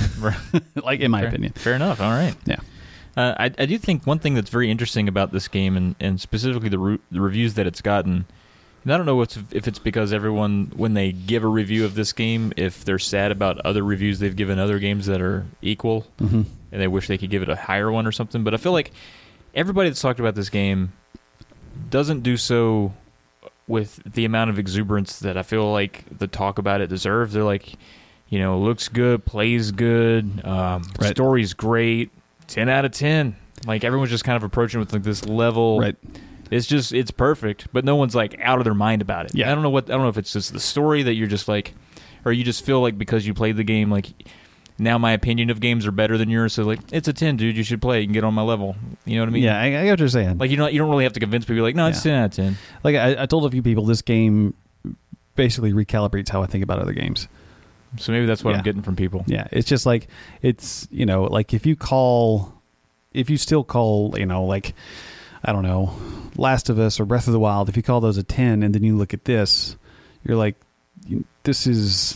Speaker 3: Like, in my
Speaker 2: fair,
Speaker 3: opinion.
Speaker 2: Fair enough. All right.
Speaker 3: Yeah.
Speaker 2: Uh, I, I do think one thing that's very interesting about this game, and, and specifically the, re- the reviews that it's gotten, and I don't know what's, if it's because everyone, when they give a review of this game, if they're sad about other reviews they've given other games that are equal,
Speaker 3: mm-hmm.
Speaker 2: and they wish they could give it a higher one or something, but I feel like everybody that's talked about this game doesn't do so with the amount of exuberance that I feel like the talk about it deserves. They're like, you know, looks good, plays good, um,
Speaker 3: right.
Speaker 2: story's great, ten out of ten. Like, everyone's just kind of approaching with like this level.
Speaker 3: Right.
Speaker 2: It's just, it's perfect, but no one's like out of their mind about it.
Speaker 3: Yeah.
Speaker 2: I don't know what, I don't know if it's just the story that you're just like, or you just feel like because you played the game, like, now my opinion of games are better than yours, so like, it's a ten, dude, you should play it, you can get on my level. You know what I mean?
Speaker 3: Yeah, I, I get what you're saying.
Speaker 2: Like, you don't, you don't really have to convince people, like, no, it's yeah. ten out of ten.
Speaker 3: Like, I, I told a few people, this game basically recalibrates how I think about other games.
Speaker 2: So maybe that's what
Speaker 3: yeah.
Speaker 2: I'm getting from people.
Speaker 3: Yeah, it's just like, it's, you know, like if you call, if you still call, you know, like, I don't know, Last of Us or Breath of the Wild, if you call those a ten and then you look at this, you're like, this is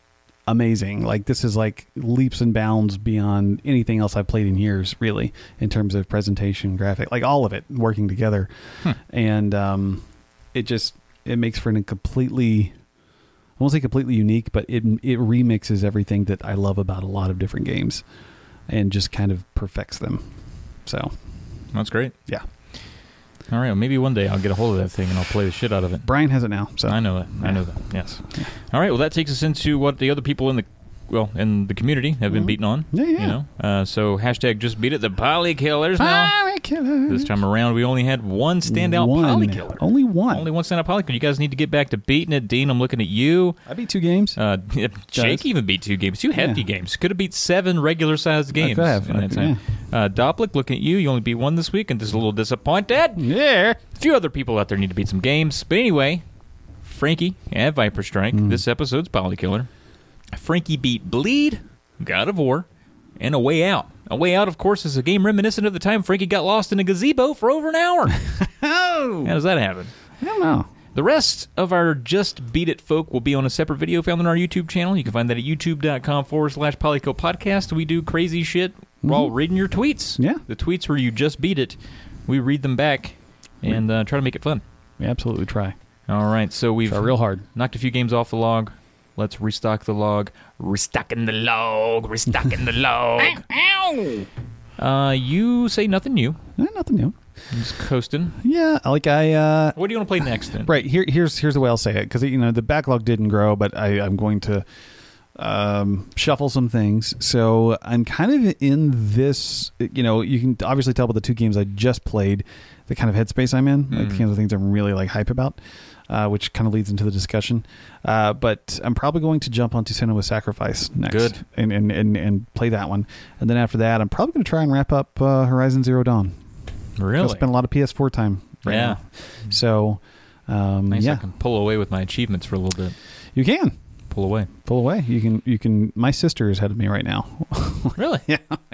Speaker 3: amazing. Like, this is like leaps and bounds beyond anything else I've played in years, really, in terms of presentation, graphic, like all of it working together.
Speaker 2: Hmm.
Speaker 3: And um, it just, it makes for a completely... I won't say completely unique, but it it remixes everything that I love about a lot of different games and just kind of perfects them. So
Speaker 2: that's great.
Speaker 3: Yeah.
Speaker 2: All right. Well, maybe one day I'll get a hold of that thing and I'll play the shit out of it.
Speaker 3: Brian has it now. So
Speaker 2: I know that.
Speaker 3: Yeah.
Speaker 2: I know that. Yes. Yeah. All right. Well, that takes us into what the other people in the well in the community have been
Speaker 3: mm-hmm.
Speaker 2: beaten on.
Speaker 3: Yeah. yeah.
Speaker 2: You know. Uh, so hashtag just beat it. The Poly Killers now.
Speaker 3: Poly Killers.
Speaker 2: This time around, we only had one standout
Speaker 3: one.
Speaker 2: Poly Killer.
Speaker 3: Only one.
Speaker 2: Only one standout Poly Killer. You guys need to get back to beating it. Dean, I'm looking at you.
Speaker 3: I beat two games.
Speaker 2: Uh, Jake even beat two games. Two hefty
Speaker 3: yeah.
Speaker 2: games. Could have beat seven regular-sized games.
Speaker 3: I could have.
Speaker 2: In that time. Yeah. Uh, Dopplik, looking at you. You only beat one this week, and just a little disappointed.
Speaker 3: Yeah.
Speaker 2: A few other people out there need to beat some games. But anyway, Frankie and Viper Strike. Mm. This episode's Poly Killer. Frankie beat Bleed, God of War, and A Way Out. A Way Out, of course, is a game reminiscent of the time Frankie got lost in a gazebo for over an hour.
Speaker 3: Oh!
Speaker 2: How does that happen?
Speaker 3: I don't know.
Speaker 2: The rest of our Just Beat It folk will be on a separate video found on our YouTube channel. You can find that at youtube.com forward slash Polykill Podcast. We do crazy shit mm-hmm. while reading your tweets.
Speaker 3: Yeah.
Speaker 2: The tweets where you just beat it, we read them back and uh, try to make it fun.
Speaker 3: We absolutely try.
Speaker 2: All right, so we've
Speaker 3: try real hard.
Speaker 2: knocked a few games off the log. Let's restock the log. Restocking the log. Restocking the log. Ow! Uh, you say nothing new.
Speaker 3: Eh, nothing new.
Speaker 2: Just coasting.
Speaker 3: Yeah, like I. Uh,
Speaker 2: what do you want to play next then?
Speaker 3: Right here, here's here's the way I'll say it, because you know the backlog didn't grow, but I, I'm going to um, shuffle some things. So I'm kind of in this. You know, you can obviously tell by the two games I just played the kind of headspace I'm in, mm. like the kinds of things I'm really like hype about. Uh, which kind of leads into the discussion. Uh, but I'm probably going to jump onto Senua's Sacrifice next.
Speaker 2: Good.
Speaker 3: And, and, and, and play that one. And then after that, I'm probably going to try and wrap up uh, Horizon Zero Dawn.
Speaker 2: Really?
Speaker 3: I've spent a lot of P S four time right
Speaker 2: yeah.
Speaker 3: now. So, um,
Speaker 2: nice,
Speaker 3: yeah.
Speaker 2: I can pull away with my achievements for a little bit.
Speaker 3: You can.
Speaker 2: Pull away.
Speaker 3: Pull away. You can, you can, my sister is ahead of me right now.
Speaker 2: Really?
Speaker 3: Yeah. Like, what?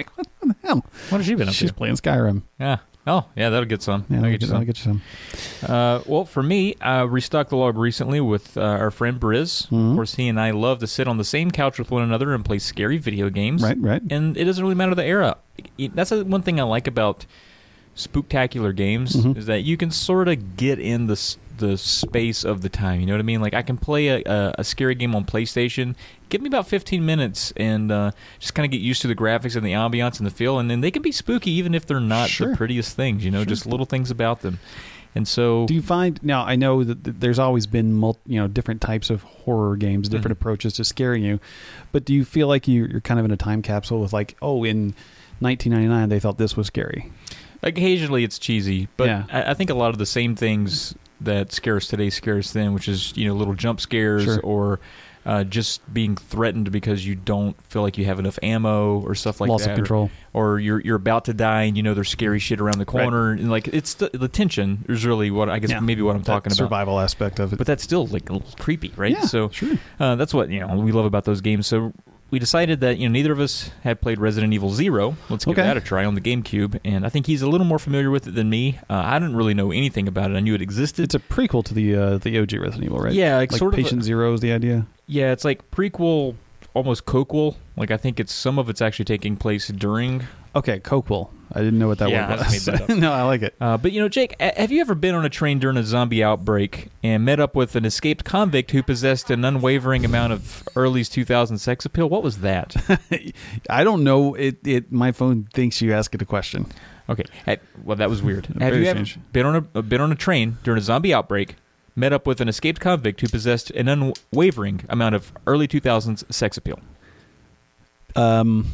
Speaker 3: What the hell?
Speaker 2: What has she been up
Speaker 3: She's
Speaker 2: to?
Speaker 3: playing Skyrim.
Speaker 2: Yeah. Oh, yeah, that'll get some.
Speaker 3: Yeah,
Speaker 2: that'll
Speaker 3: I'll
Speaker 2: get
Speaker 3: get,
Speaker 2: you some.
Speaker 3: I'll get you some.
Speaker 2: Uh, well, for me, I restocked the log recently with uh, our friend Briz.
Speaker 3: Mhm.
Speaker 2: Of course, he and I love to sit on the same couch with one another and play scary video games.
Speaker 3: Right, right.
Speaker 2: And it doesn't really matter the era. That's a, one thing I like about spooktacular games
Speaker 3: Mhm.
Speaker 2: is that you can sort of get in the s- the space of the time. You know what I mean? Like I can play a, a, a scary game on PlayStation. Give me about fifteen minutes and uh, just kind of get used to the graphics and the ambiance and the feel, and then they can be spooky even if they're not
Speaker 3: Sure.
Speaker 2: the prettiest things. You know,
Speaker 3: Sure.
Speaker 2: just little things about them. And so,
Speaker 3: Do you find now? I know that th- there's always been mul- you know different types of horror games, different
Speaker 2: Mhm.
Speaker 3: approaches to scaring you, but do you feel like you, you're kind of in a time capsule with like, oh, in nineteen ninety-nine they thought this was scary?
Speaker 2: occasionally it's cheesy, but
Speaker 3: Yeah.
Speaker 2: I, I think a lot of the same things that scare us today scare us then, which is, you know, little jump scares
Speaker 3: Sure.
Speaker 2: or uh, just being threatened because you don't feel like you have enough ammo or stuff like
Speaker 3: Loss
Speaker 2: that.
Speaker 3: of control.
Speaker 2: Or, or you're you're about to die and you know there's scary shit around the corner. And like it's the, the tension is really what I guess
Speaker 3: Yeah.
Speaker 2: maybe what I'm
Speaker 3: That
Speaker 2: talking about.
Speaker 3: survival aspect of it.
Speaker 2: But that's still like a little creepy, right?
Speaker 3: Yeah,
Speaker 2: so
Speaker 3: sure.
Speaker 2: uh, that's what you know we love about those games. So we decided that you know neither of us had played Resident Evil Zero. Let's give
Speaker 3: Okay.
Speaker 2: that a try on the GameCube, and I think he's a little more familiar with it than me. Uh, I didn't really know anything about it. I knew it existed.
Speaker 3: It's a prequel to the uh, the O G Resident Evil, right?
Speaker 2: Yeah, like
Speaker 3: like
Speaker 2: sort of a-
Speaker 3: Patient Zero is the idea.
Speaker 2: yeah, it's like prequel, almost coquel. Like I think it's some of it's actually taking place during.
Speaker 3: Okay, Coquel. I didn't know what that
Speaker 2: Yeah,
Speaker 3: word
Speaker 2: I
Speaker 3: was.
Speaker 2: just made that up.
Speaker 3: No, I like it.
Speaker 2: Uh, but you know, Jake, a- have you ever been on a train during a zombie outbreak and met up with an escaped convict who possessed an unwavering amount of early two thousands sex appeal? What was that?
Speaker 3: I don't know. It it my phone thinks you asked it a question.
Speaker 2: Okay, ha- well that was weird. Have
Speaker 3: Very
Speaker 2: you ever
Speaker 3: strange.
Speaker 2: been on a been on a train during a zombie outbreak, met up with an escaped convict who possessed an unwavering amount of early two thousands sex appeal?
Speaker 3: Um,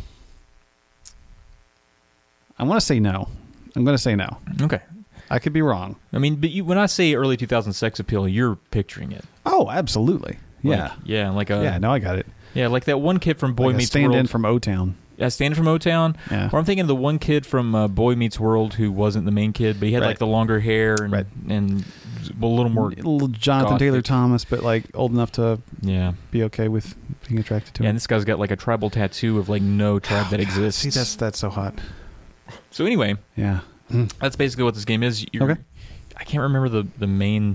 Speaker 3: I want to say no. I'm going to say no.
Speaker 2: Okay,
Speaker 3: I could be wrong.
Speaker 2: I mean, but you, when I say early two thousands sex appeal, you're picturing it.
Speaker 3: Oh, absolutely. Yeah.
Speaker 2: Like, yeah, like a
Speaker 3: yeah. No, I got it.
Speaker 2: yeah, like that one kid from Boy
Speaker 3: Like a
Speaker 2: Meets
Speaker 3: stand-in
Speaker 2: World.
Speaker 3: from O-Town.
Speaker 2: Yeah, stand from O-Town.
Speaker 3: Yeah.
Speaker 2: Or I'm thinking of the one kid from uh, Boy Meets World who wasn't the main kid, but he had
Speaker 3: Right.
Speaker 2: like the longer hair and
Speaker 3: Right.
Speaker 2: and a little more.
Speaker 3: Little Jonathan
Speaker 2: gothic.
Speaker 3: Taylor Thomas, but like old enough to
Speaker 2: Yeah,
Speaker 3: be okay with being attracted to
Speaker 2: yeah.
Speaker 3: him.
Speaker 2: And this guy's got like a tribal tattoo of like no tribe that exists.
Speaker 3: See, that's that's so hot.
Speaker 2: So anyway,
Speaker 3: Yeah.
Speaker 2: that's basically what this game is. You're,
Speaker 3: Okay.
Speaker 2: I can't remember the the main.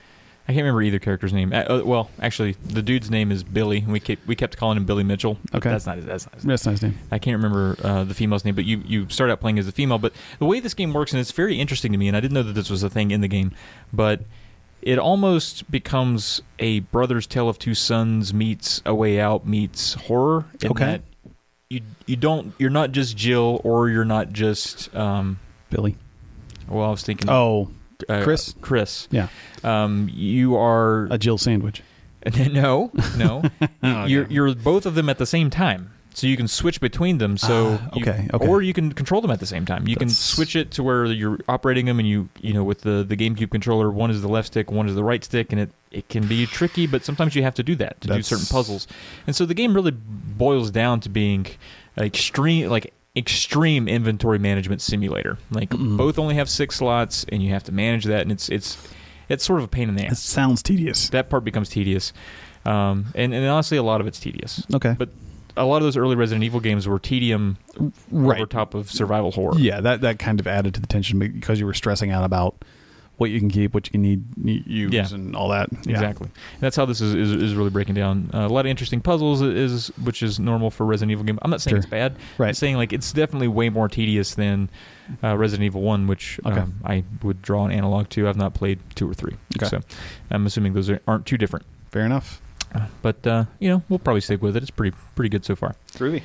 Speaker 2: I can't remember either character's name. Uh, uh, well, actually, the dude's name is Billy. We kept we kept calling him Billy Mitchell. But
Speaker 3: Okay.
Speaker 2: that's not his. That's not his.
Speaker 3: That's a nice name.
Speaker 2: I can't remember uh, the female's name, but you, you start out playing as the female. But the way this game works, and it's very interesting to me, and I didn't know that this was a thing in the game, but it almost becomes a brother's tale of two sons meets A Way Out meets horror. In
Speaker 3: Okay.
Speaker 2: that you you don't you're not just Jill or you're not just um.
Speaker 3: Billy.
Speaker 2: Well, I was thinking.
Speaker 3: Oh,
Speaker 2: uh,
Speaker 3: Chris?
Speaker 2: Chris.
Speaker 3: yeah.
Speaker 2: Um, you are
Speaker 3: A Jill sandwich.
Speaker 2: no, no.
Speaker 3: Oh,
Speaker 2: You're
Speaker 3: okay.
Speaker 2: you're both of them at the same time, so you can switch between them. So
Speaker 3: Ah,
Speaker 2: you-
Speaker 3: okay, okay.
Speaker 2: or you can control them at the same time. You can
Speaker 3: That's-
Speaker 2: switch it to where you're operating them, and you you know with the the GameCube controller, one is the left stick, one is the right stick, and it it can be tricky, but sometimes you have to do that to do
Speaker 3: That's-
Speaker 2: certain puzzles. And so the game really boils down to being extreme, like extreme inventory management simulator. Like
Speaker 3: Mm.
Speaker 2: both only have six slots, and you have to manage that, and it's it's it's sort of a pain in the
Speaker 3: It
Speaker 2: ass.
Speaker 3: sounds tedious.
Speaker 2: That part becomes tedious, um, and and honestly, a lot of it's tedious.
Speaker 3: Okay.
Speaker 2: But a lot of those early Resident Evil games were tedium
Speaker 3: Right.
Speaker 2: over top of survival horror.
Speaker 3: Yeah, that, that kind of added to the tension because you were stressing out about what you can keep, what you can need y- use,
Speaker 2: Yeah.
Speaker 3: and all that. Yeah.
Speaker 2: Exactly. And that's how this is, is, is really breaking down. Uh, a lot of interesting puzzles is which is normal for Resident Evil game. I'm not saying
Speaker 3: Sure.
Speaker 2: it's bad. I'm
Speaker 3: Right.
Speaker 2: saying like it's definitely way more tedious than uh, Resident Evil one, which
Speaker 3: Okay.
Speaker 2: um, I would draw an analog to. I've not played two or three.
Speaker 3: Okay.
Speaker 2: So I'm assuming those are, aren't too different.
Speaker 3: Fair enough.
Speaker 2: Uh, But uh, you know, we'll probably stick with it. It's pretty pretty good so far.
Speaker 3: Groovy.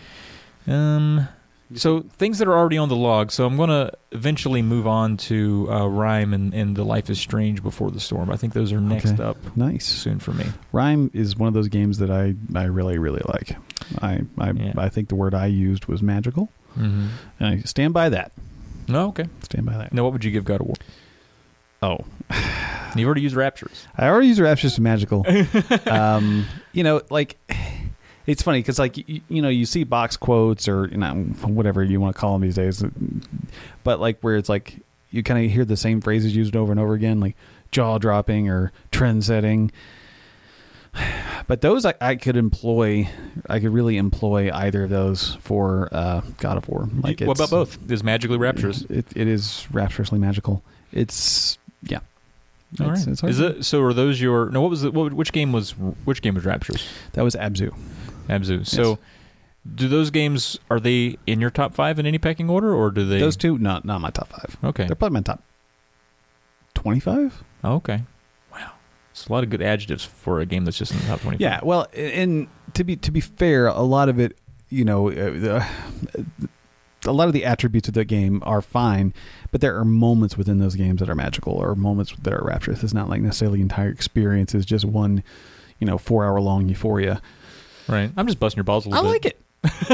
Speaker 2: Um, so things that are already on the log. So I'm going to eventually move on to uh, Rhyme and, and The Life is Strange Before the Storm. I think those are next
Speaker 3: Okay.
Speaker 2: up
Speaker 3: Nice.
Speaker 2: soon for me.
Speaker 3: Rhyme is one of those games that I, I really, really like. I I,
Speaker 2: Yeah.
Speaker 3: I think the word I used was magical.
Speaker 2: Mm-hmm.
Speaker 3: And I stand by that.
Speaker 2: No, okay.
Speaker 3: Stand by that.
Speaker 2: Now, what would you give God of War?
Speaker 3: Oh.
Speaker 2: You've already used Raptures.
Speaker 3: I already used Raptures to magical. um, you know, like, it's funny because, like, you, you know, you see box quotes or, you know, whatever you want to call them these days. But, like, where it's like you kind of hear the same phrases used over and over again, like jaw dropping or trend setting. But those I, I could employ. I could really employ either of those for uh, God of War. Like,
Speaker 2: what
Speaker 3: it's,
Speaker 2: about both? Is magically rapturous?
Speaker 3: It, it is rapturously magical. It's yeah.
Speaker 2: All
Speaker 3: it's,
Speaker 2: right.
Speaker 3: it's hard
Speaker 2: Is
Speaker 3: to-
Speaker 2: it so? Are those your? No. What was it? What, which game was? Which game was rapturous?
Speaker 3: That was Abzu.
Speaker 2: Abzu. So,
Speaker 3: Yes.
Speaker 2: do those games, are they in your top five in any pecking order, or do they?
Speaker 3: Those two, not not my top five.
Speaker 2: Okay.
Speaker 3: They're probably my top twenty-five.
Speaker 2: Oh, okay. Wow. It's a lot of good adjectives for a game that's just in the top twenty-five.
Speaker 3: Yeah, well, and to be to be fair, a lot of it, you know, uh, the, a lot of the attributes of the game are fine, but there are moments within those games that are magical, or moments that are rapturous. It's not like necessarily the entire experience is just one, you know, four hour long euphoria.
Speaker 2: Right. I'm just busting your balls a
Speaker 3: I
Speaker 2: little
Speaker 3: like
Speaker 2: bit.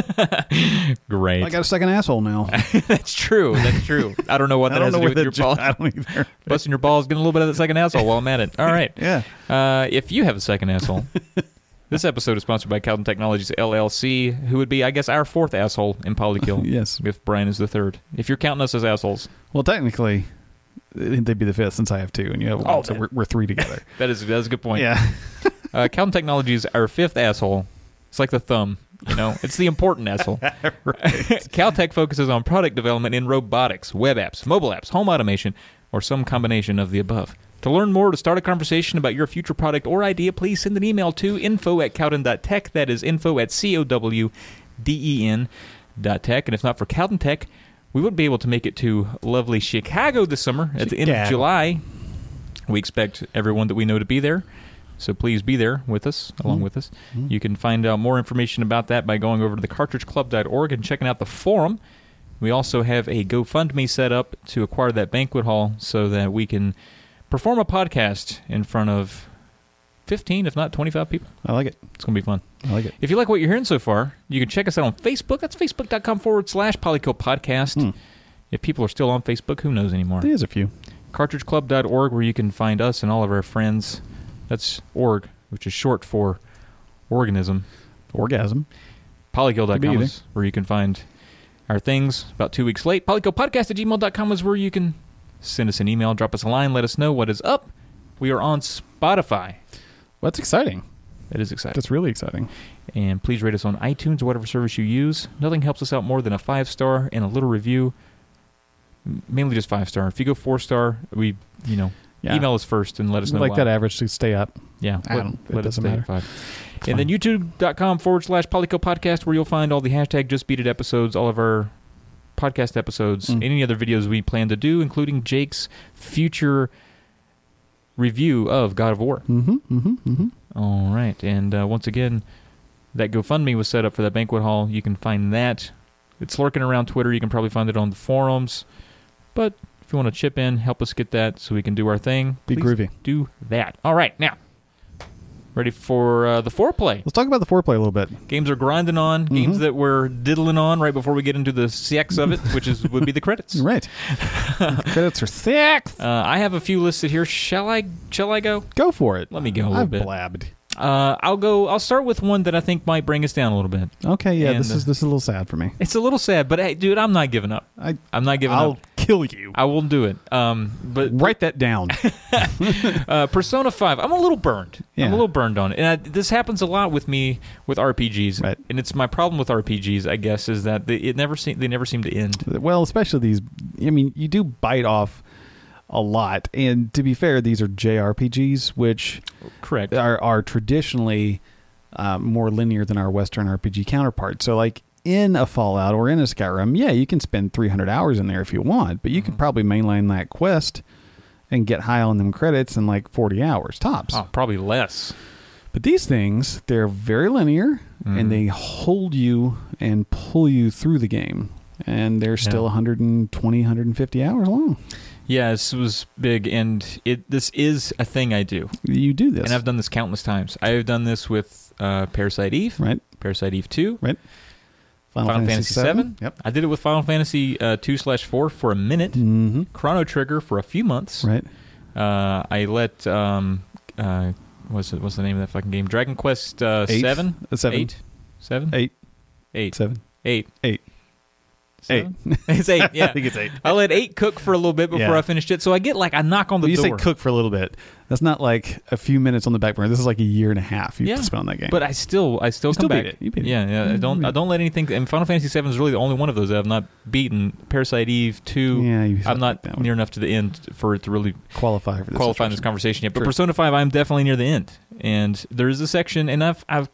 Speaker 3: it.
Speaker 2: Great.
Speaker 3: I got a second asshole now.
Speaker 2: That's true. That's true. I don't know what
Speaker 3: I
Speaker 2: that
Speaker 3: don't
Speaker 2: has to
Speaker 3: know
Speaker 2: do
Speaker 3: what
Speaker 2: with
Speaker 3: that
Speaker 2: your
Speaker 3: jo-
Speaker 2: balls.
Speaker 3: I don't either.
Speaker 2: Busting your balls, getting a little bit of that second asshole while I'm at it. All right.
Speaker 3: Yeah.
Speaker 2: Uh, if you have a second asshole, this episode is sponsored by Calton Technologies, L L C, who would be, I guess, our fourth asshole in Polykill.
Speaker 3: Yes.
Speaker 2: If Brian is the third. If you're counting us as assholes.
Speaker 3: Well, technically, they'd be the fifth since I have two, and you have one,
Speaker 2: Oh,
Speaker 3: so
Speaker 2: man.
Speaker 3: we're, we're three together.
Speaker 2: That is, that is a good point.
Speaker 3: Yeah.
Speaker 2: Uh, Calton Technologies, our fifth asshole. It's like the thumb. You know, it's the important asshole. Caltech focuses on product development in robotics, web apps, mobile apps, home automation, or some combination of the above. To learn more, to start a conversation about your future product or idea, please send an email to info at cowden dot tech. That is info at C O W D E N dot tech. And if not for Cowden Tech, we would be able to make it to lovely Chicago this summer at the end of
Speaker 3: Chicago.
Speaker 2: July. We expect everyone that we know to be there. So please be there with us, along
Speaker 3: Mm.
Speaker 2: with us. Mm. You can find out more information about that by going over to the cartridge club dot org and checking out the forum. We also have a GoFundMe set up to acquire that banquet hall so that we can perform a podcast in front of fifteen, if not twenty-five people.
Speaker 3: I like it.
Speaker 2: It's going to be fun.
Speaker 3: I like it.
Speaker 2: If you like what you're hearing so far, you can check us out on Facebook. That's facebook.com forward slash Polykill Podcast.
Speaker 3: Hmm.
Speaker 2: If people are still on Facebook, who knows anymore?
Speaker 3: There's a few.
Speaker 2: cartridge club dot org, where you can find us and all of our friends. That's org, which is short for organism.
Speaker 3: Orgasm.
Speaker 2: Polykill dot
Speaker 3: Could be
Speaker 2: com
Speaker 3: either.
Speaker 2: is where you can find our things. About two weeks late. Polykillpodcast at gmail dot com is where you can send us an email, drop us a line, let us know what is up. We are on Spotify.
Speaker 3: Well, that's exciting.
Speaker 2: That is exciting.
Speaker 3: That's really exciting.
Speaker 2: And please rate us on iTunes or whatever service you use. Nothing helps us out more than a five-star and a little review. M- Mainly just five-star. If you go four-star, we, you know,
Speaker 3: Yeah.
Speaker 2: email us first and let us
Speaker 3: We'd
Speaker 2: know
Speaker 3: like
Speaker 2: why.
Speaker 3: that average to stay up.
Speaker 2: Yeah,
Speaker 3: I
Speaker 2: let,
Speaker 3: don't- it
Speaker 2: let it
Speaker 3: doesn't
Speaker 2: stay at
Speaker 3: matter.
Speaker 2: five.
Speaker 3: It's
Speaker 2: And then
Speaker 3: fine.
Speaker 2: youtube.com forward slash Polykill Podcast, where you'll find all the hashtag Just Beat It episodes, all of our podcast episodes,
Speaker 3: Mm.
Speaker 2: any other videos we plan to do, including Jake's future review of God of War.
Speaker 3: Mm-hmm, mm-hmm, mm-hmm.
Speaker 2: All right. And uh, once again, that GoFundMe was set up for that banquet hall. You can find that. It's lurking around Twitter. You can probably find it on the forums. But if you want to chip in, help us get that so we can do our thing,
Speaker 3: Be
Speaker 2: please
Speaker 3: groovy.
Speaker 2: do that. All right. Now, ready for uh, the foreplay.
Speaker 3: Let's talk about the foreplay a little bit.
Speaker 2: Games are grinding on, games
Speaker 3: Mhm.
Speaker 2: that we're diddling on right before we get into the sex of it, which is would be the credits.
Speaker 3: Right. The credits are thick.
Speaker 2: Uh, I have a few listed here. Shall I? Shall I go?
Speaker 3: Go for it.
Speaker 2: Let me go a little
Speaker 3: I've
Speaker 2: bit.
Speaker 3: blabbed.
Speaker 2: Uh, I'll go. I'll start with one that I think might bring us down a little bit.
Speaker 3: Okay, yeah,
Speaker 2: And,
Speaker 3: this is
Speaker 2: uh,
Speaker 3: this is a little sad for me.
Speaker 2: It's a little sad, but hey, dude, I'm not giving up.
Speaker 3: I
Speaker 2: I'm not giving
Speaker 3: I'll
Speaker 2: up.
Speaker 3: kill you.
Speaker 2: I will do it. Um, but
Speaker 3: Write that down.
Speaker 2: uh, Persona five, I'm a little burned.
Speaker 3: Yeah.
Speaker 2: I'm a little burned on it, and I, this happens a lot with me with R P Gs.
Speaker 3: Right.
Speaker 2: And it's my problem with R P Gs, I guess, is that they, it never seem they never seem to end.
Speaker 3: Well, especially these. I mean, you do bite off a lot, and to be fair, these are J R P Gs, which
Speaker 2: Correct.
Speaker 3: are are traditionally uh, more linear than our Western R P G counterparts. So, like in a Fallout or in a Skyrim, yeah, you can spend three hundred hours in there if you want, but you could probably mainline that quest and get high on them credits in like forty hours tops.
Speaker 2: Oh, probably less.
Speaker 3: But these things, they're very linear,
Speaker 2: Mhm.
Speaker 3: and they hold you and pull you through the game. And they're still
Speaker 2: Yeah.
Speaker 3: one hundred twenty, one hundred fifty hours long.
Speaker 2: Yeah, this was big, and it this is a thing I do,
Speaker 3: You do this.
Speaker 2: and I've done this countless times. I have done this with uh, Parasite Eve,
Speaker 3: Right.
Speaker 2: Parasite Eve two,
Speaker 3: Right.
Speaker 2: Final, Fantasy seven.
Speaker 3: Yep.
Speaker 2: I did it with Final Fantasy uh, two slash four for a minute.
Speaker 3: Mm-hmm.
Speaker 2: Chrono Trigger for a few months.
Speaker 3: Right.
Speaker 2: Uh, I let um, uh, what's it? What's the name of that fucking game? Dragon Quest uh,
Speaker 3: Eight.
Speaker 2: seven,
Speaker 3: Uh, seven.
Speaker 2: eight, seven,
Speaker 3: Eight.
Speaker 2: eight,
Speaker 3: Seven.
Speaker 2: eight,
Speaker 3: Eight. Eight.
Speaker 2: It's eight. Yeah,
Speaker 3: I think it's eight.
Speaker 2: I let eight cook for a little bit before
Speaker 3: Yeah.
Speaker 2: I finished it. So I get like I knock on the
Speaker 3: When you
Speaker 2: door.
Speaker 3: say cook for a little bit, that's not like a few minutes on the back burner. This is like a year and a half you
Speaker 2: yeah,
Speaker 3: have to spend on that game.
Speaker 2: But I still, I still
Speaker 3: You
Speaker 2: come
Speaker 3: still beat
Speaker 2: back.
Speaker 3: it. You beat it.
Speaker 2: yeah, yeah. I
Speaker 3: You
Speaker 2: don't,
Speaker 3: beat
Speaker 2: I
Speaker 3: it.
Speaker 2: don't let anything. And Final Fantasy seven is really the only one of those that I've not beaten. Parasite Eve two.
Speaker 3: Yeah, you
Speaker 2: I'm not
Speaker 3: that one.
Speaker 2: near enough to the end for it to really
Speaker 3: qualify for this
Speaker 2: qualify in this
Speaker 3: situation.
Speaker 2: conversation yet. But
Speaker 3: True.
Speaker 2: Persona five, I'm definitely near the end, and there is a section, and I've, I've,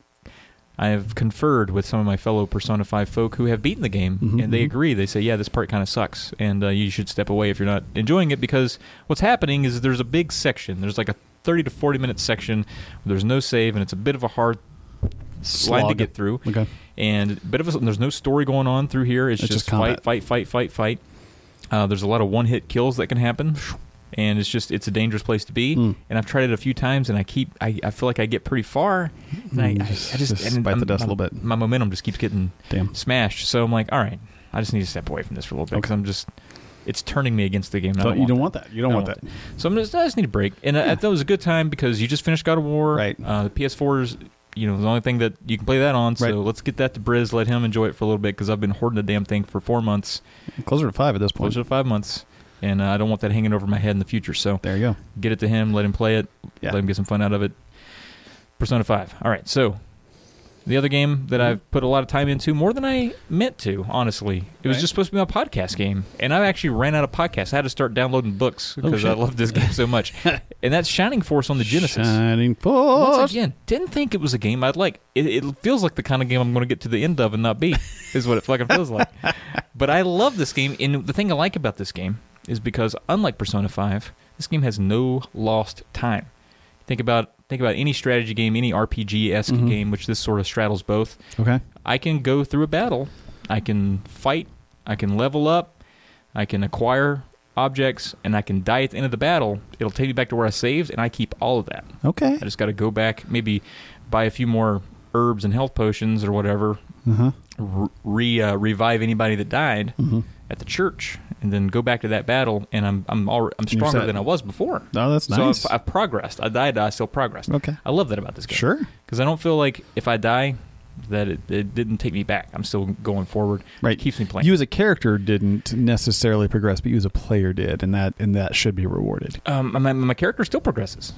Speaker 2: I have conferred with some of my fellow Persona five folk who have beaten the game,
Speaker 3: Mhm,
Speaker 2: and they
Speaker 3: mhm.
Speaker 2: agree. They say, yeah, this part kind of sucks, and uh, you should step away if you're not enjoying it, because what's happening is there's a big section. There's like a thirty to forty minute section where there's no save, and it's a bit of a hard line to
Speaker 3: Slog.
Speaker 2: get through.
Speaker 3: Okay.
Speaker 2: And a bit of a, there's no story going on through here. It's,
Speaker 3: It's
Speaker 2: just,
Speaker 3: just combat.
Speaker 2: fight, fight, fight, fight, fight. Uh, there's a lot of one-hit kills that can happen, and it's just it's a dangerous place to be.
Speaker 3: Mm.
Speaker 2: And I've tried it a few times, and I keep I, I feel like I get pretty far, and I,
Speaker 3: Mm,
Speaker 2: I,
Speaker 3: just-
Speaker 2: I just,
Speaker 3: just
Speaker 2: and
Speaker 3: bite the
Speaker 2: I'm-
Speaker 3: dust a
Speaker 2: my-
Speaker 3: little bit.
Speaker 2: My momentum just keeps getting
Speaker 3: Damn.
Speaker 2: smashed. So I'm like, all right, I just need to step away from this for a little bit because
Speaker 3: Okay.
Speaker 2: I'm just it's turning me against the game. and I
Speaker 3: Don't- you don't
Speaker 2: want
Speaker 3: want that. You don't
Speaker 2: I
Speaker 3: want
Speaker 2: don't
Speaker 3: that.
Speaker 2: So I'm just, I just need a break, and I, I thought it was a good time because you just finished God of War.
Speaker 3: Right.
Speaker 2: Uh, the P S four's, you know, the only thing that you can play that on. So
Speaker 3: Right.
Speaker 2: let's get that to Briz, let him enjoy it for a little bit because I've been hoarding the damn thing for four months,
Speaker 3: Closer to five at this point.
Speaker 2: closer to five months, and uh, I don't want that hanging over my head in the future. So
Speaker 3: There you go.
Speaker 2: get it to him, let him play it,
Speaker 3: Yeah.
Speaker 2: let him get some fun out of it. Persona five. All right, so the other game that
Speaker 3: Mm-hmm.
Speaker 2: I've put a lot of time into, more than I meant to, honestly. It was
Speaker 3: Right.
Speaker 2: just supposed to be my podcast game, and I actually ran out of podcasts. I had to start downloading books because I
Speaker 3: shit.
Speaker 2: love this game so much. And that's Shining Force on the Genesis.
Speaker 3: Shining Force.
Speaker 2: Once again, didn't think it was a game I'd like. It, it feels like the kind of game I'm going to get to the end of and not beat, is what it fucking feels like. But I love this game, and the thing I like about this game is because, unlike Persona five, this game has no lost time. Think about think about any strategy game, any R P G-esque
Speaker 3: Mhm.
Speaker 2: game, which this sort of straddles both.
Speaker 3: Okay.
Speaker 2: I can go through a battle, I can fight, I can level up, I can acquire objects, and I can die at the end of the battle. It'll take me back to where I saved, and I keep all of that.
Speaker 3: Okay.
Speaker 2: I just got to go back, maybe buy a few more herbs and health potions or whatever,
Speaker 3: Uh-huh.
Speaker 2: r- re uh, revive anybody that died
Speaker 3: Mhm.
Speaker 2: at the church, and then go back to that battle, and I'm I'm already, I'm
Speaker 3: You're
Speaker 2: stronger
Speaker 3: set.
Speaker 2: than I was before.
Speaker 3: Oh, that's
Speaker 2: So
Speaker 3: nice.
Speaker 2: I've, I've progressed. I died, I still progressed.
Speaker 3: Okay.
Speaker 2: I love that about this game.
Speaker 3: Sure.
Speaker 2: Because I don't feel like if I die, that it, it didn't take me back. I'm still going forward.
Speaker 3: Right.
Speaker 2: It keeps me playing.
Speaker 3: You as a character didn't necessarily progress, but you as a player did, and that and that should be rewarded.
Speaker 2: um, my, my character still progresses.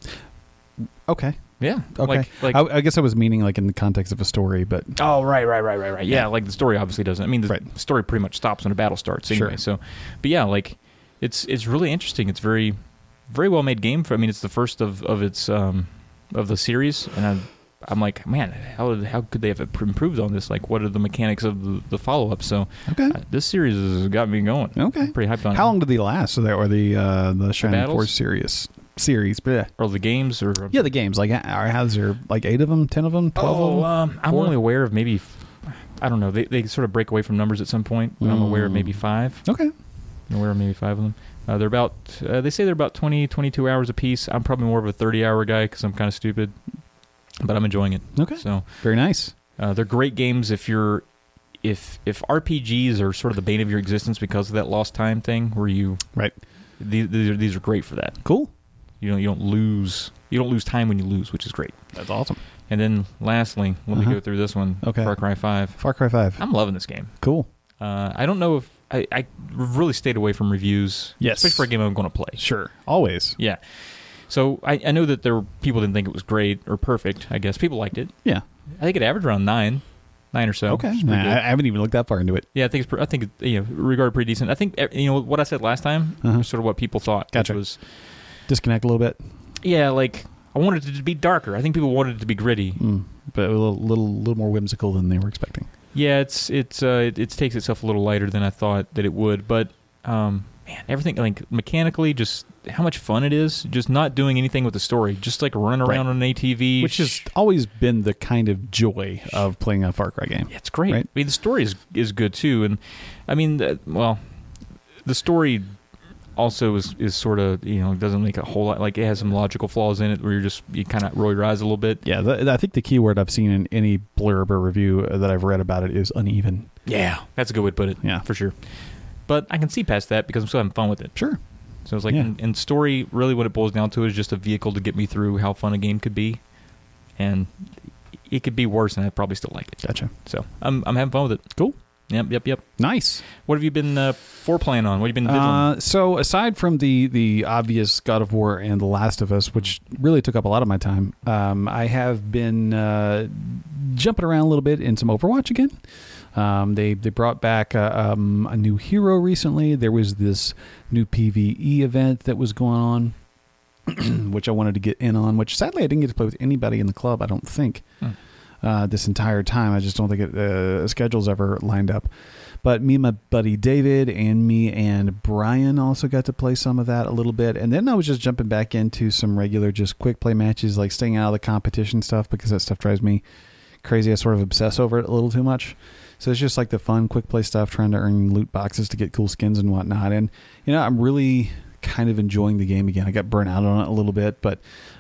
Speaker 3: Okay.
Speaker 2: Yeah.
Speaker 3: Okay.
Speaker 2: Like, like
Speaker 3: I, I guess I was meaning like in the context of a story, but
Speaker 2: Oh, right, right, right, right, right. Yeah,
Speaker 3: Yeah.
Speaker 2: like the story obviously doesn't. I mean, the
Speaker 3: Right.
Speaker 2: story pretty much stops when a battle starts
Speaker 3: Sure.
Speaker 2: anyway. So, but yeah, like it's it's really interesting. It's very very well made game. For I mean, it's the first of of its um of the series, and I'm I'm like, man, how how could they have improved on this? Like, what are the mechanics of the, the follow up? So,
Speaker 3: okay.
Speaker 2: uh, this series has got me going.
Speaker 3: Okay.
Speaker 2: I'm pretty hyped on
Speaker 3: How
Speaker 2: it.
Speaker 3: long did they last? So that or the uh, the Shining
Speaker 2: battles?
Speaker 3: Force series series? Bleh.
Speaker 2: Or the games, or
Speaker 3: Yeah, the games. Like, are has there like eight of them, ten of them, twelve of
Speaker 2: Oh,
Speaker 3: them?
Speaker 2: um, I'm
Speaker 3: Four?
Speaker 2: only aware of maybe. I don't know. They they sort of break away from numbers at some point. But I'm aware of
Speaker 3: Mm.
Speaker 2: maybe five.
Speaker 3: Okay.
Speaker 2: I'm aware of maybe five of them. Uh, they're about. Uh, they say they're about twenty, twenty-two hours a piece. I'm probably more of a thirty-hour guy because I'm kind of stupid, but I'm enjoying it.
Speaker 3: Okay.
Speaker 2: So
Speaker 3: Very nice.
Speaker 2: uh, they're great games if you're. If if R P Gs are sort of the bane of your existence because of that lost time thing, where you
Speaker 3: Right.
Speaker 2: these these are, these are great for that.
Speaker 3: Cool.
Speaker 2: You know, you don't lose you don't lose time when you lose, which is great.
Speaker 3: That's awesome.
Speaker 2: And then lastly, let
Speaker 3: Uh-huh.
Speaker 2: me go through this one.
Speaker 3: Okay.
Speaker 2: Far Cry five.
Speaker 3: Far Cry five.
Speaker 2: I'm loving this game.
Speaker 3: Cool.
Speaker 2: Uh, I don't know if I, I really stayed away from reviews,
Speaker 3: Yes.
Speaker 2: especially for a game I'm going to play.
Speaker 3: Sure. Always.
Speaker 2: Yeah. So I, I know that there were people didn't think it was great or perfect. I guess people liked it.
Speaker 3: Yeah.
Speaker 2: I think it averaged around nine, nine or so.
Speaker 3: Okay.
Speaker 2: which is pretty
Speaker 3: Nah,
Speaker 2: good.
Speaker 3: I, I haven't even looked that far into it.
Speaker 2: Yeah, I think it's. pre- I think it, you know, regarded pretty decent. I think eh, you know what I said last time.
Speaker 3: Uh-huh.
Speaker 2: Was sort of what people thought. which
Speaker 3: Gotcha.
Speaker 2: Was
Speaker 3: Disconnect a little bit,
Speaker 2: yeah, like I wanted it to be darker. I think people wanted it to be gritty.
Speaker 3: mm, but a little, little, little more whimsical than they were expecting.
Speaker 2: Yeah, it's it's uh, it, it takes itself a little lighter than I thought that it would, but um, man, everything like mechanically, just how much fun it is, just not doing anything with the story, just like running around
Speaker 3: Right.
Speaker 2: on an A T V,
Speaker 3: Which has always been the kind of joy of playing a Far Cry game.
Speaker 2: yeah, it's great.
Speaker 3: Right.
Speaker 2: I mean, the story is is good too, and I mean, the, well, the story also is is sort of you know doesn't make a whole lot like it has some logical flaws in it where you're just you kind of roll your eyes a little bit.
Speaker 3: Yeah, the, I think the key word I've seen in any blurb or review that I've read about it is uneven.
Speaker 2: Yeah, that's a good way to put it.
Speaker 3: Yeah.
Speaker 2: for sure. But I can see past that because I'm still having fun with it.
Speaker 3: Sure.
Speaker 2: So it's like,
Speaker 3: Yeah.
Speaker 2: and, and story, really what it boils down to is just a vehicle to get me through how fun a game could be. And it could be worse, and I'd probably still like it.
Speaker 3: Gotcha.
Speaker 2: So I'm I'm having fun with it.
Speaker 3: Cool.
Speaker 2: Yep, yep, yep.
Speaker 3: Nice.
Speaker 2: What have you been uh, foreplaying on? What have you been doing?
Speaker 3: Uh, so aside from the the obvious God of War and The Last of Us, which really took up a lot of my time, um, I have been uh, jumping around a little bit in some Overwatch again. Um, they they brought back a, um, a new hero recently. There was this new PvE event that was going on, which I wanted to get in on, which sadly I didn't get to play with anybody in the club, I don't think. Hmm. Uh, this entire time. I just don't think it, uh, schedule's ever lined up. But me and my buddy David and me and Brian also got to play some of that a little bit. And then I was just jumping back into some regular just quick play matches, like staying out of the competition stuff, because that stuff drives me crazy. I sort of obsess over it a little too much. So it's just like the fun quick play stuff, trying to earn loot boxes to get cool skins and whatnot. And, you know, I'm really kind of enjoying the game again. I got burnt out on it a little bit, but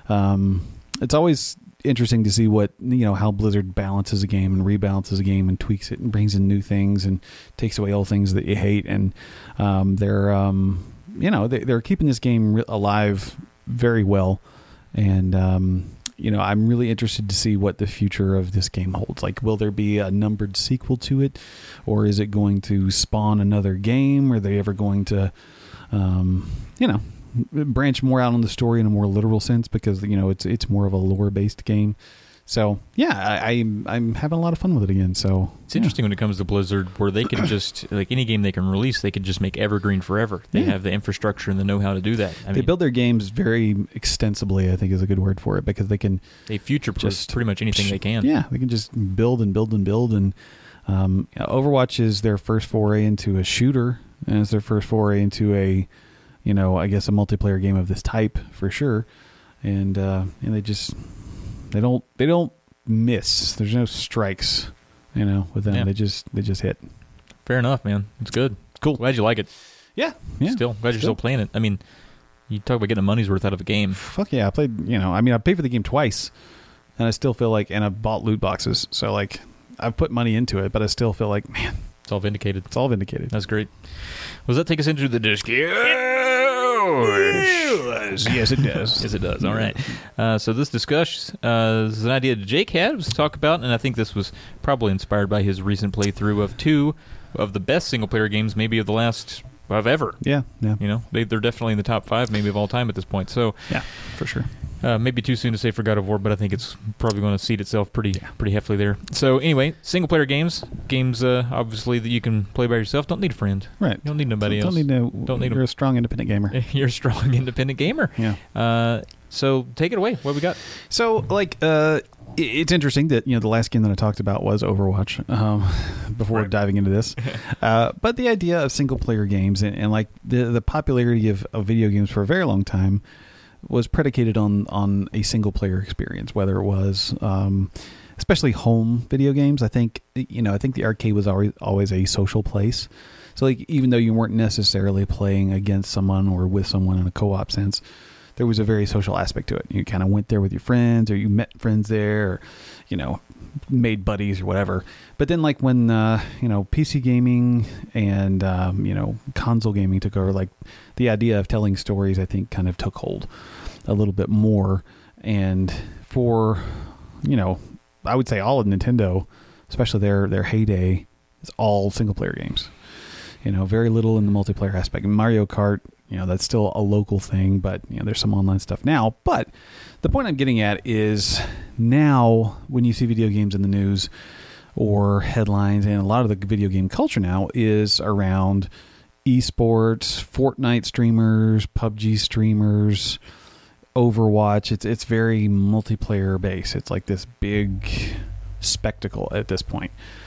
Speaker 3: um, it's always interesting to see what, you know, how Blizzard balances a game and rebalances a game and tweaks it and brings in new things and takes away old things that you hate. And um, they're, um, you know, they, they're keeping this game re- alive very well. And, um, you know, I'm really interested to see what the future of this game holds. Like, will there be a numbered sequel to it, or is it going to spawn another game? Are they ever going to, um, you know, branch more out on the story in a more literal sense, because, you know, it's it's more of a lore based game. So yeah, I, I'm I'm having a lot of fun with it again. So
Speaker 2: it's interesting
Speaker 3: yeah.
Speaker 2: when it comes to Blizzard, where they can just, like any game they can release, they can just make evergreen forever. They yeah. have the infrastructure and the know-how to do that. I
Speaker 3: they
Speaker 2: mean,
Speaker 3: build their games very extensively, I think is a good word for it, because they can
Speaker 2: they future-proof pretty much anything they can.
Speaker 3: Yeah, they can just build and build and build. And um, Overwatch is their first foray into a shooter, and it's their first foray into a, you know, I guess a multiplayer game of this type for sure. And uh, and they just they don't they don't miss. There's no strikes, you know, with them. Yeah. They just they just hit.
Speaker 2: Fair enough, man. It's good.
Speaker 3: Cool.
Speaker 2: Glad you like it.
Speaker 3: Yeah. Yeah.
Speaker 2: Still glad you're still playing it. I mean, you talk about getting a money's worth out of a game.
Speaker 3: Fuck yeah! I played. You know, I mean, I paid for the game twice, and I still feel like, and I bought loot boxes. So like, I've put money into it, but I still feel like, man,
Speaker 2: it's all vindicated.
Speaker 3: It's all vindicated.
Speaker 2: That's great. Well, does that take us into the disc?
Speaker 3: Yes, it does.
Speaker 2: Yes, it does. All right. Uh, so this discussion uh, is an idea that Jake had was to talk about, and I think this was probably inspired by his recent playthrough of two of the best single-player games, maybe of the last of ever.
Speaker 3: Yeah, yeah.
Speaker 2: You know, they, they're definitely in the top five, maybe of all time at this point. So
Speaker 3: yeah, for sure.
Speaker 2: Uh, maybe too soon to say for God of War, but I think it's probably going to seat itself pretty yeah. pretty heavily there. So anyway, single-player games, games uh, obviously that you can play by yourself. Don't need a friend.
Speaker 3: Right.
Speaker 2: You don't need nobody
Speaker 3: don't,
Speaker 2: else.
Speaker 3: Don't need no.
Speaker 2: Don't need
Speaker 3: you're
Speaker 2: a,
Speaker 3: a strong independent gamer.
Speaker 2: You're a strong independent gamer.
Speaker 3: Yeah.
Speaker 2: Uh, so take it away. What we got?
Speaker 3: So like, uh, it's interesting that, you know, the last game that I talked about was Overwatch. Um, before right. diving into this, uh, but the idea of single-player games and, and like the the popularity of, of video games for a very long time was predicated on on a single player experience, whether it was um, especially home video games. I think, you know, I think the arcade was always always a social place. So like, even though you weren't necessarily playing against someone or with someone in a co-op sense, there was a very social aspect to it. You kind of went there with your friends, or you met friends there, or, you know, made buddies or whatever. But then like when uh, you know, P C gaming and um, you know, console gaming took over, like the idea of telling stories, I think, kind of took hold a little bit more. And for, you know, I would say all of Nintendo, especially their their heyday, is all single player games. You know, very little in the multiplayer aspect. And Mario Kart, you know, that's still a local thing, but, you know, there's some online stuff now. But the point I'm getting at is, now when you see video games in the news or headlines, and a lot of the video game culture now is around esports, Fortnite streamers, P U B G streamers, Overwatch. It's it's very multiplayer based. It's like this big spectacle at this point.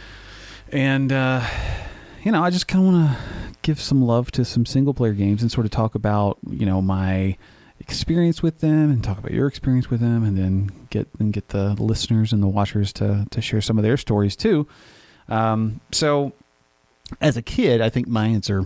Speaker 3: And, uh, you know, I just kind of want to give some love to some single player games and sort of talk about, you know, my experience with them, and talk about your experience with them, and then get and get the listeners and the watchers to to share some of their stories too. Um, so as a kid, I think my answer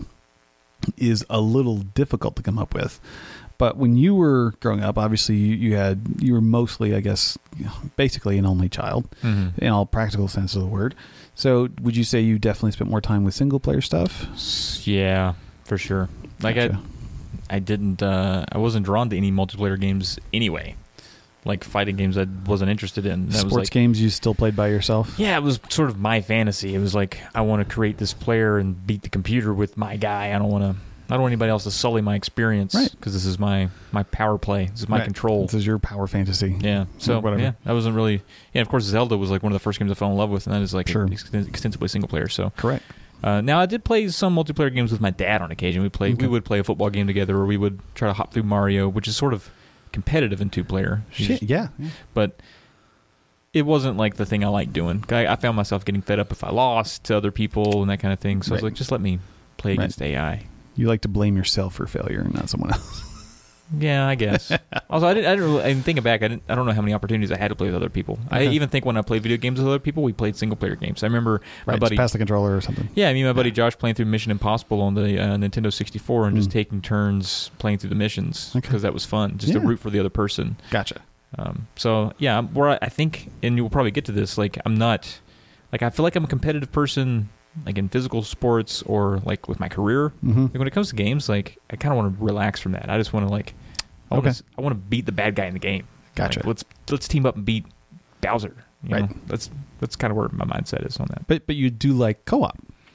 Speaker 3: is a little difficult to come up with. But when you were growing up, obviously you, you had you were mostly, I guess, basically an only child, mm-hmm. in all practical sense of the word. So would you say you definitely spent more time with single player stuff?
Speaker 2: Yeah, for sure. Like gotcha. I I didn't uh, I wasn't drawn to any multiplayer games anyway. like fighting games I wasn't interested in. That
Speaker 3: Sports
Speaker 2: was like,
Speaker 3: games you still played by yourself?
Speaker 2: Yeah, it was sort of my fantasy. It was like, I want to create this player and beat the computer with my guy. I don't want to. I don't want anybody else to sully my experience,
Speaker 3: Right.
Speaker 2: Because this is my, my power play. This is my
Speaker 3: Right.
Speaker 2: control.
Speaker 3: This is your power fantasy.
Speaker 2: Yeah. So
Speaker 3: Whatever.
Speaker 2: yeah, I wasn't really. Yeah, of course, Zelda was like one of the first games I fell in love with, and that is like
Speaker 3: Sure.
Speaker 2: ex- extensively single player. So
Speaker 3: Correct.
Speaker 2: uh, now I did play some multiplayer games with my dad on occasion. We played.
Speaker 3: Okay.
Speaker 2: We would play a football game together, or we would try to hop through Mario, which is sort of competitive in two player.
Speaker 3: Shit, yeah. yeah.
Speaker 2: But it wasn't like the thing I liked doing. I, I found myself getting fed up if I lost to other people and that kind of thing. So I was
Speaker 3: Right.
Speaker 2: like, just let me play
Speaker 3: Right.
Speaker 2: against A I.
Speaker 3: You like to blame yourself for failure, not someone else.
Speaker 2: Yeah, I guess. Also, I didn't. I didn't. Really, I didn't think back. I didn't. I don't know how many opportunities I had to play with other people. I
Speaker 3: Okay.
Speaker 2: even think when I played video games with other people, we played single player games. I remember my
Speaker 3: Right,
Speaker 2: buddy.
Speaker 3: just pass the controller or something.
Speaker 2: Yeah, I mean, my buddy Josh playing through Mission Impossible on the uh, Nintendo sixty-four and just
Speaker 3: Mm.
Speaker 2: taking turns playing through the missions
Speaker 3: Okay.
Speaker 2: because that was fun, just to
Speaker 3: Yeah.
Speaker 2: root for the other person.
Speaker 3: Gotcha.
Speaker 2: Um, so yeah, I'm- where I, I think, and you'll probably get to this, like I'm not, like I feel like I'm a competitive person, like in physical sports or like with my career.
Speaker 3: Mm-hmm.
Speaker 2: Like when it comes to games, like I kind of want to relax from that. I just want to like, I
Speaker 3: Okay.
Speaker 2: want to, I want to beat the bad guy in the game.
Speaker 3: Gotcha.
Speaker 2: Like, let's let's team up and beat Bowser. You
Speaker 3: Right.
Speaker 2: know? That's that's kind of where my mindset is on that.
Speaker 3: But but you do like co-op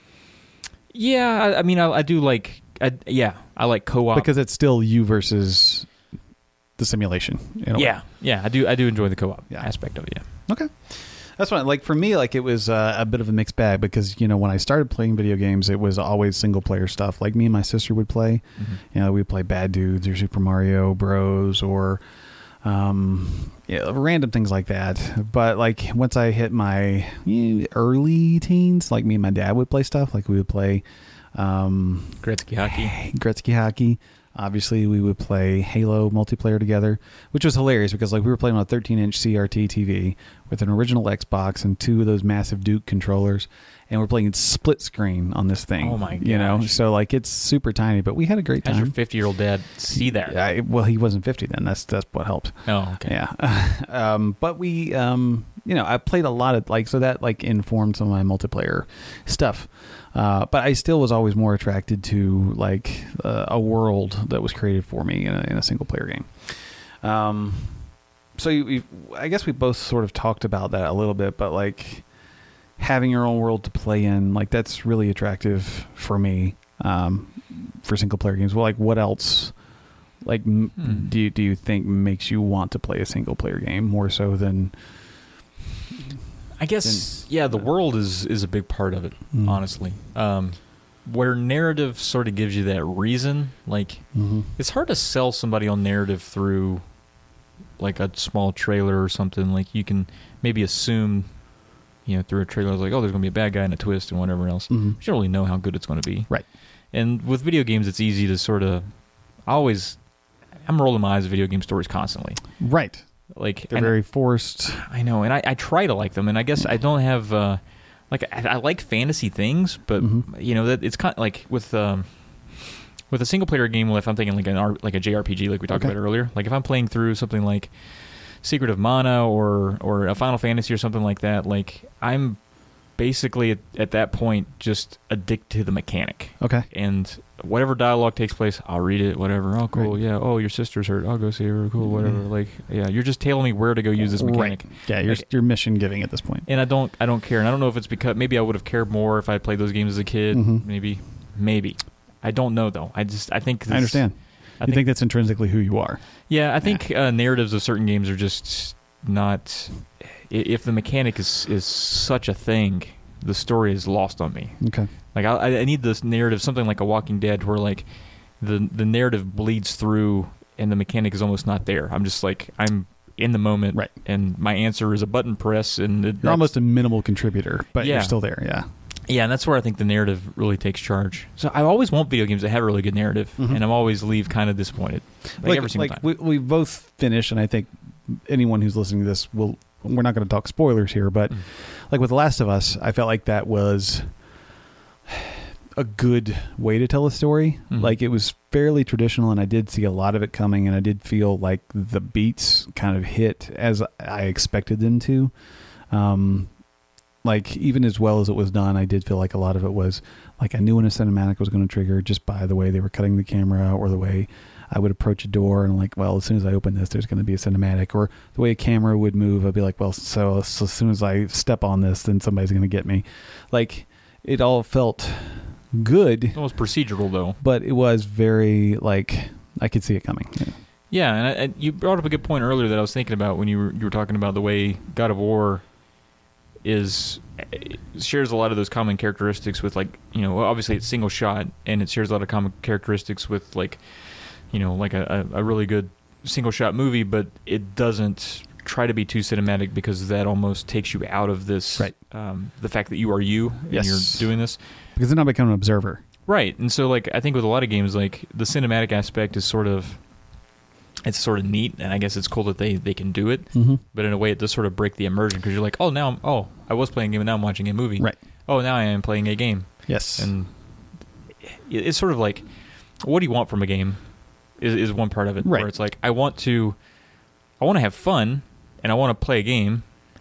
Speaker 2: Yeah, I, I mean, I, I do like, I, yeah, I like co-op
Speaker 3: because it's still you versus the simulation. in a way.
Speaker 2: yeah, yeah, I do. I do enjoy the co-op
Speaker 3: Yeah.
Speaker 2: aspect of it. Yeah.
Speaker 3: Okay. That's fine. Like for me, like it was uh, a bit of a mixed bag because you know when I started playing video games, it was always single player stuff. Like me and my sister would play.
Speaker 2: Mm-hmm.
Speaker 3: You know, we'd play Bad Dudes or Super Mario Bros. Or um, yeah, random things like that. But like once I hit my you know, early teens, like me and my dad would play stuff. Like we would play um,
Speaker 2: Gretzky hockey.
Speaker 3: Gretzky hockey. Obviously, we would play Halo multiplayer together, which was hilarious because like we were playing on a thirteen inch C R T T V with an original Xbox and two of those massive Duke controllers, and we're playing split screen on this thing.
Speaker 2: Oh my
Speaker 3: You know,
Speaker 2: gosh.
Speaker 3: so like it's super tiny, but we had a great
Speaker 2: How's your
Speaker 3: time.
Speaker 2: fifty-year-old dad see that?
Speaker 3: Yeah, it- well, he wasn't fifty then. That's that's what helped.
Speaker 2: Oh, okay.
Speaker 3: Yeah. um, but we, um, you know, I played a lot of like, so that like informed some of my multiplayer stuff. Uh, but I still was always more attracted to like uh, a world that was created for me in a, in a single player game. Um, so you, you, I guess we both sort of talked about that a little bit, but like having your own world to play in, like that's really attractive for me um, for single player games. Well, like what else? Like, m
Speaker 2: Hmm.
Speaker 3: do you, do you think makes you want to play a single player game more so than?
Speaker 2: I guess yeah, the world is is a big part of it.
Speaker 3: Mm.
Speaker 2: Honestly, um, where narrative sort of gives you that reason, like
Speaker 3: Mm-hmm.
Speaker 2: it's hard to sell somebody on narrative through like a small trailer or something. Like you can maybe assume, you know, through a trailer, like oh, there's going to be a bad guy and a twist and whatever else.
Speaker 3: Mm-hmm.
Speaker 2: But you don't really know how good it's going to be.
Speaker 3: Right.
Speaker 2: And with video games, it's easy to sort of I always I'm rolling my eyes at video game stories constantly.
Speaker 3: Right.
Speaker 2: Like
Speaker 3: They're
Speaker 2: and
Speaker 3: very forced.
Speaker 2: I know, and I, I try to like them, and I guess I don't have uh, like I, I like fantasy things, but
Speaker 3: Mhm.
Speaker 2: you know that it's kind of like with um, with a single player game. If I'm thinking like an R, like a J R P G, like we talked
Speaker 3: Okay.
Speaker 2: about earlier, like if I'm playing through something like Secret of Mana or or a Final Fantasy or something like that, like I'm basically at, at that point just addicted to the mechanic.
Speaker 3: Okay.
Speaker 2: And whatever dialogue takes place, I'll read it, whatever. Oh, cool,
Speaker 3: Right.
Speaker 2: yeah. Oh, your sister's hurt. I'll go see her. Cool, whatever.
Speaker 3: Mhm.
Speaker 2: Like, yeah, you're just telling me where to go use this mechanic.
Speaker 3: Right. Yeah, you're
Speaker 2: Like-
Speaker 3: you're mission giving at this point.
Speaker 2: And I don't, I don't care. And I don't know if it's because maybe I would have cared more if I had played those games as a kid.
Speaker 3: Mhm.
Speaker 2: Maybe, maybe. I don't know though. I just, I think. This,
Speaker 3: I understand.
Speaker 2: I
Speaker 3: you
Speaker 2: think,
Speaker 3: think that's intrinsically who you are.
Speaker 2: yeah, I think uh, narratives of certain games are just not. i- If the mechanic is is such a thing, the story is lost on me.
Speaker 3: Okay.
Speaker 2: Like I, I need this narrative, something like a Walking Dead, where like the the narrative bleeds through and the mechanic is almost not there. I'm just like I'm in the moment,
Speaker 3: Right.
Speaker 2: and my answer is a button press, and it,
Speaker 3: You're
Speaker 2: that's-
Speaker 3: almost a minimal contributor, but
Speaker 2: Yeah.
Speaker 3: you're still there. Yeah.
Speaker 2: yeah, and that's where I think the narrative really takes charge. So I always want video games that have a really good narrative,
Speaker 3: Mhm.
Speaker 2: and I'm always leave kind of disappointed, like, every single
Speaker 3: like
Speaker 2: time.
Speaker 3: We, we both finished, and I think anyone who's listening to this will. We're not going to talk spoilers here, but
Speaker 2: Mm.
Speaker 3: like with The Last of Us, I felt like that was a good way to tell a story.
Speaker 2: Mhm.
Speaker 3: Like it was fairly traditional, and I did see a lot of it coming, and I did feel like the beats kind of hit as I expected them to. Um, like even as well as it was done, I did feel like a lot of it was like I knew when a cinematic was going to trigger just by the way they were cutting the camera or the way I would approach a door and I'm like, well, as soon as I open this, there's going to be a cinematic. Or the way a camera would move, I'd be like, well, so, so as soon as I step on this, then somebody's going to get me. Like, it all felt good.
Speaker 2: It's almost procedural, though.
Speaker 3: But it was very, like, I could see it coming. Yeah,
Speaker 2: yeah and, I, and you brought up a good point earlier that I was thinking about when you were, you were talking about the way God of War is shares a lot of those common characteristics with, like, you know, obviously it's single shot, and it shares a lot of common characteristics with, like, you know, like a, a really good single shot movie, but it doesn't try to be too cinematic because that almost takes you out of this,
Speaker 3: right.
Speaker 2: um, the fact that you are you
Speaker 3: yes.
Speaker 2: and you're doing this.
Speaker 3: Because then I become an observer.
Speaker 2: Right. And so, like, I think with a lot of games, like, the cinematic aspect is sort of, it's sort of neat, and I guess it's cool that they, they can do it,
Speaker 3: mm-hmm.
Speaker 2: but in a way it does sort of break the immersion because you're like, oh, now I'm, oh, I was playing a game and now I'm watching a movie.
Speaker 3: Right.
Speaker 2: Oh, now I am playing a game.
Speaker 3: Yes.
Speaker 2: And it's sort of like, what do you want from a game is, is one part of it.
Speaker 3: Right.
Speaker 2: Where it's like, I want to, I want to have fun, and I want to play a game,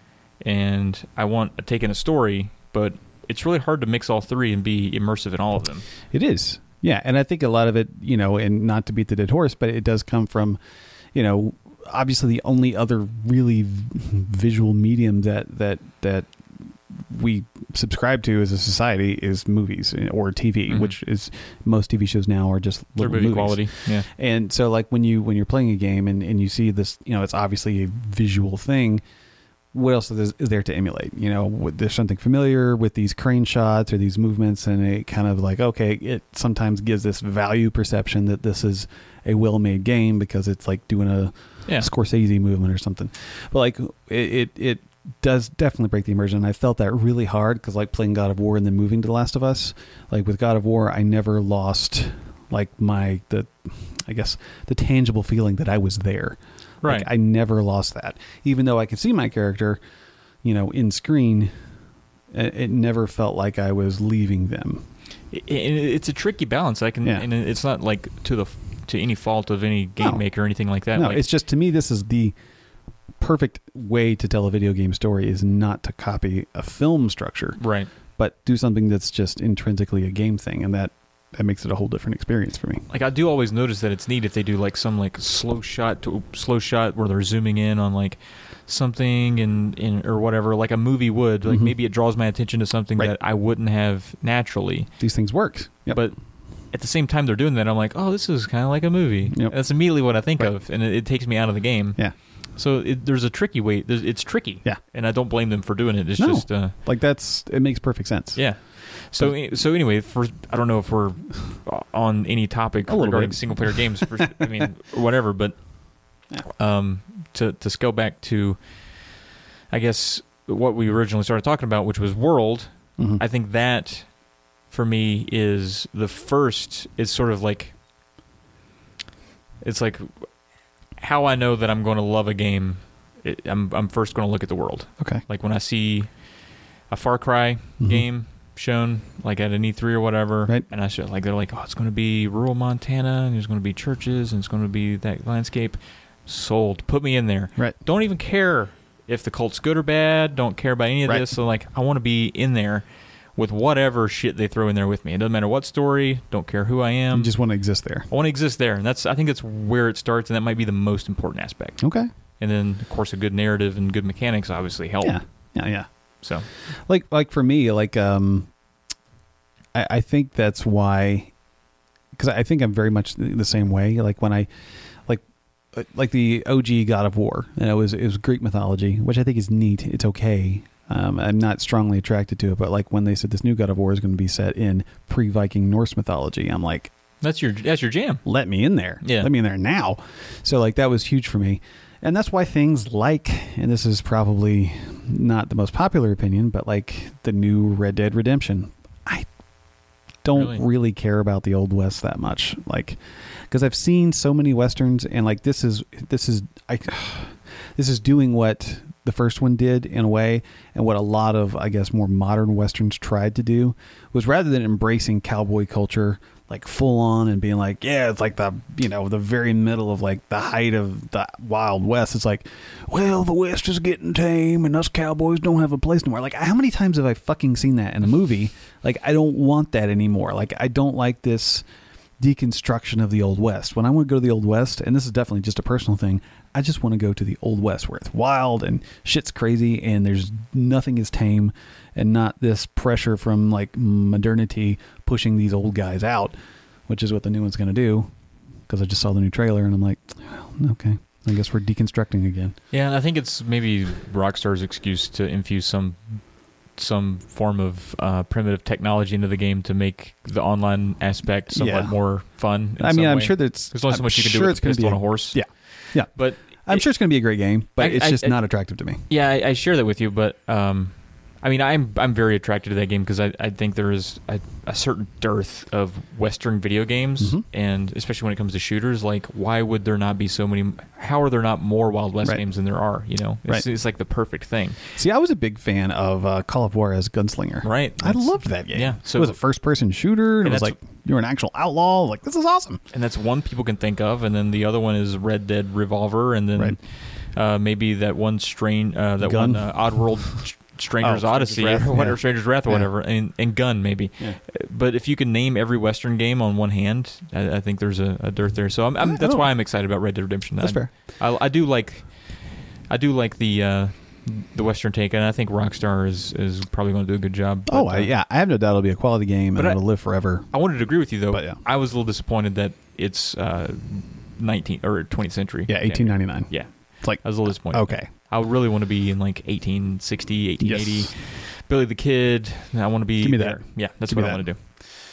Speaker 2: and I want to take in a story, but it's really hard to mix all three and be immersive in all of them.
Speaker 3: It is. Yeah, and I think a lot of it, you know, and not to beat the dead horse, but it does come from, you know, obviously the only other really v- visual medium that that that we subscribe to as a society is movies or T V, mm-hmm. which is most T V shows now are just little
Speaker 2: movie
Speaker 3: movies.
Speaker 2: Quality. Yeah.
Speaker 3: And so, like, when you when you're playing a game and, and you see this, you know, it's obviously a visual thing. What else is, is there to emulate? You know, there's something familiar with these crane shots or these movements, and it kind of like, okay, it sometimes gives this value perception that this is a well-made game because it's like doing a yeah. Scorsese movement or something. But like, it, it, it does definitely break the immersion. I felt that really hard because, like, playing God of War and then moving to The Last of Us, like with God of War, I never lost like my the, I guess the tangible feeling that I was there.
Speaker 2: Right.
Speaker 3: Like, I never lost that. Even though I could see my character, you know, in screen, it, it never felt like I was leaving them.
Speaker 2: It, it, it's a tricky balance. I can,
Speaker 3: yeah.
Speaker 2: and it's not like to the to any fault of any game
Speaker 3: no.
Speaker 2: maker or anything like that.
Speaker 3: No,
Speaker 2: like,
Speaker 3: it's just, to me, this is the perfect way to tell a video game story is not to copy a film structure,
Speaker 2: right?
Speaker 3: But do something that's just intrinsically a game thing, and that. That makes it a whole different experience for me.
Speaker 2: Like, I do always notice that it's neat if they do like some like slow shot to slow shot where they're zooming in on like something and, and or whatever, like a movie would. Like mm-hmm. maybe it draws my attention to something right. that I wouldn't have naturally.
Speaker 3: These things work. Yep.
Speaker 2: But at the same time they're doing that, I'm like, oh, this is kind of like a movie.
Speaker 3: Yep.
Speaker 2: That's immediately what I think
Speaker 3: right.
Speaker 2: of, and it, it takes me out of the game.
Speaker 3: Yeah.
Speaker 2: So it, there's a tricky way. There's, it's tricky.
Speaker 3: Yeah.
Speaker 2: And I don't blame them for doing it. It's
Speaker 3: no.
Speaker 2: just uh,
Speaker 3: like that's it makes perfect sense.
Speaker 2: Yeah. So so anyway, for I don't know if we're on any topic regarding single player games. For, I mean, whatever. But
Speaker 3: yeah.
Speaker 2: um, to to scale back to, I guess what we originally started talking about, which was World.
Speaker 3: Mm-hmm.
Speaker 2: I think that for me is the first. Is sort of like it's like how I know that I'm going to love a game. It, I'm I'm first going to look at the world.
Speaker 3: Okay.
Speaker 2: Like when I see a Far Cry mm-hmm. game shown like at an E three or whatever,
Speaker 3: right.
Speaker 2: and I should like they're like, oh, it's going to be rural Montana, and there's going to be churches, and it's going to be that landscape. Sold. Put me in there.
Speaker 3: Right.
Speaker 2: Don't even care if the cult's good or bad. Don't care about any of
Speaker 3: right.
Speaker 2: this. So like, I want to be in there with whatever shit they throw in there with me. It doesn't matter what story. Don't care who I am.
Speaker 3: You just want to exist there.
Speaker 2: I want to exist there, and that's I think that's where it starts, and that might be the most important aspect.
Speaker 3: Okay.
Speaker 2: And then of course a good narrative and good mechanics obviously help.
Speaker 3: Yeah. Yeah. Yeah.
Speaker 2: So,
Speaker 3: like, like for me, like, um, I, I think that's why, because I think I'm very much the same way. Like when I, like, like the O G God of War, and it was it was Greek mythology, which I think is neat. It's okay. Um, I'm not strongly attracted to it, but like when they said this new God of War is going to be set in pre-Viking Norse mythology, I'm like,
Speaker 2: that's your that's your jam.
Speaker 3: Let me in there.
Speaker 2: Yeah,
Speaker 3: let me in there now. So like that was huge for me. And that's why things like, and this is probably not the most popular opinion, but like the new Red Dead Redemption, I don't really, really care about the Old West that much. Like, because I've seen so many Westerns, and like this is, this is, I, this is doing what the first one did in a way, and what a lot of, I guess, more modern Westerns tried to do, was rather than embracing cowboy culture, like full on and being like, yeah, it's like the, you know, the very middle of like the height of the Wild West. It's like, well, the West is getting tame and us cowboys don't have a place anymore. Like, how many times have I fucking seen that in a movie? Like, I don't want that anymore. Like, I don't like this, deconstruction of the Old West. When I want to go to the Old West, and this is definitely just a personal thing, I just want to go to the Old West where it's wild and shit's crazy and there's nothing is tame and not this pressure from like modernity pushing these old guys out, which is what the new one's going to do. Because I just saw the new trailer and I'm like, well, okay, I guess we're deconstructing again.
Speaker 2: Yeah, I think it's maybe Rockstar's excuse to infuse some some form of uh, primitive technology into the game to make the online aspect somewhat
Speaker 3: Yeah.
Speaker 2: more fun. in
Speaker 3: I mean,
Speaker 2: some
Speaker 3: I'm
Speaker 2: way.
Speaker 3: sure that's
Speaker 2: There's only so
Speaker 3: I'm
Speaker 2: much you can
Speaker 3: sure
Speaker 2: do with
Speaker 3: it's
Speaker 2: a
Speaker 3: gonna
Speaker 2: pistol
Speaker 3: be
Speaker 2: and a horse.
Speaker 3: Yeah, yeah.
Speaker 2: But
Speaker 3: I'm
Speaker 2: it-
Speaker 3: sure it's going to be a great game, but
Speaker 2: I-
Speaker 3: it's
Speaker 2: I-
Speaker 3: just
Speaker 2: I-
Speaker 3: not attractive to me.
Speaker 2: Yeah, I, I share that with you, but um, I mean, I'm I'm very attracted to that game because I, I think there is a, a certain dearth of Western video games,
Speaker 3: Mhm.
Speaker 2: and especially when it comes to shooters. Like, why would there not be so many? How are there not more Wild West
Speaker 3: Right.
Speaker 2: games than there are? You know, it's,
Speaker 3: Right.
Speaker 2: it's like the perfect thing,
Speaker 3: See, I was a big fan of uh, Call of War as Gunslinger.
Speaker 2: right?
Speaker 3: I
Speaker 2: That's-
Speaker 3: loved that game.
Speaker 2: Yeah, so
Speaker 3: it was a first-person shooter. And
Speaker 2: and
Speaker 3: it was
Speaker 2: that's-
Speaker 3: like you were an actual outlaw. Like, this is awesome.
Speaker 2: and that's one people can think of, and then the other one is Red Dead Revolver, and then
Speaker 3: Right.
Speaker 2: uh, maybe that one strain, uh, that
Speaker 3: Gun?
Speaker 2: one uh, Oddworld Stranger's
Speaker 3: Oh,
Speaker 2: Odyssey,
Speaker 3: Stranger's Wrath,
Speaker 2: or whatever,
Speaker 3: yeah.
Speaker 2: Stranger's Wrath, or
Speaker 3: Yeah.
Speaker 2: whatever, and, and Gun maybe.
Speaker 3: Yeah.
Speaker 2: But if you can name every Western game on one hand, I, I think there's a, a dearth there. So I'm, I'm,
Speaker 3: I
Speaker 2: that's
Speaker 3: don't-
Speaker 2: why I'm excited about Red Dead Redemption.
Speaker 3: That's
Speaker 2: I,
Speaker 3: fair.
Speaker 2: I, I do like, I do like the uh, the Western take, and I think Rockstar is is probably going to do a good job.
Speaker 3: Oh,
Speaker 2: But,
Speaker 3: I,
Speaker 2: uh,
Speaker 3: yeah. I have no doubt it'll be a quality game
Speaker 2: But
Speaker 3: and
Speaker 2: I-
Speaker 3: it'll live forever.
Speaker 2: I wanted to agree with you though.
Speaker 3: But, yeah.
Speaker 2: I was a little disappointed that it's uh, nineteenth or twentieth century.
Speaker 3: Yeah, eighteen ninety-nine.
Speaker 2: Yeah,
Speaker 3: It's like,
Speaker 2: I was a little disappointed.
Speaker 3: okay.
Speaker 2: I really want to be in like eighteen sixty, eighteen eighty.
Speaker 3: Yes.
Speaker 2: Billy the Kid. I want to be
Speaker 3: Give me
Speaker 2: there.
Speaker 3: that.
Speaker 2: Yeah, that's
Speaker 3: Give me
Speaker 2: what I
Speaker 3: that.
Speaker 2: want to do.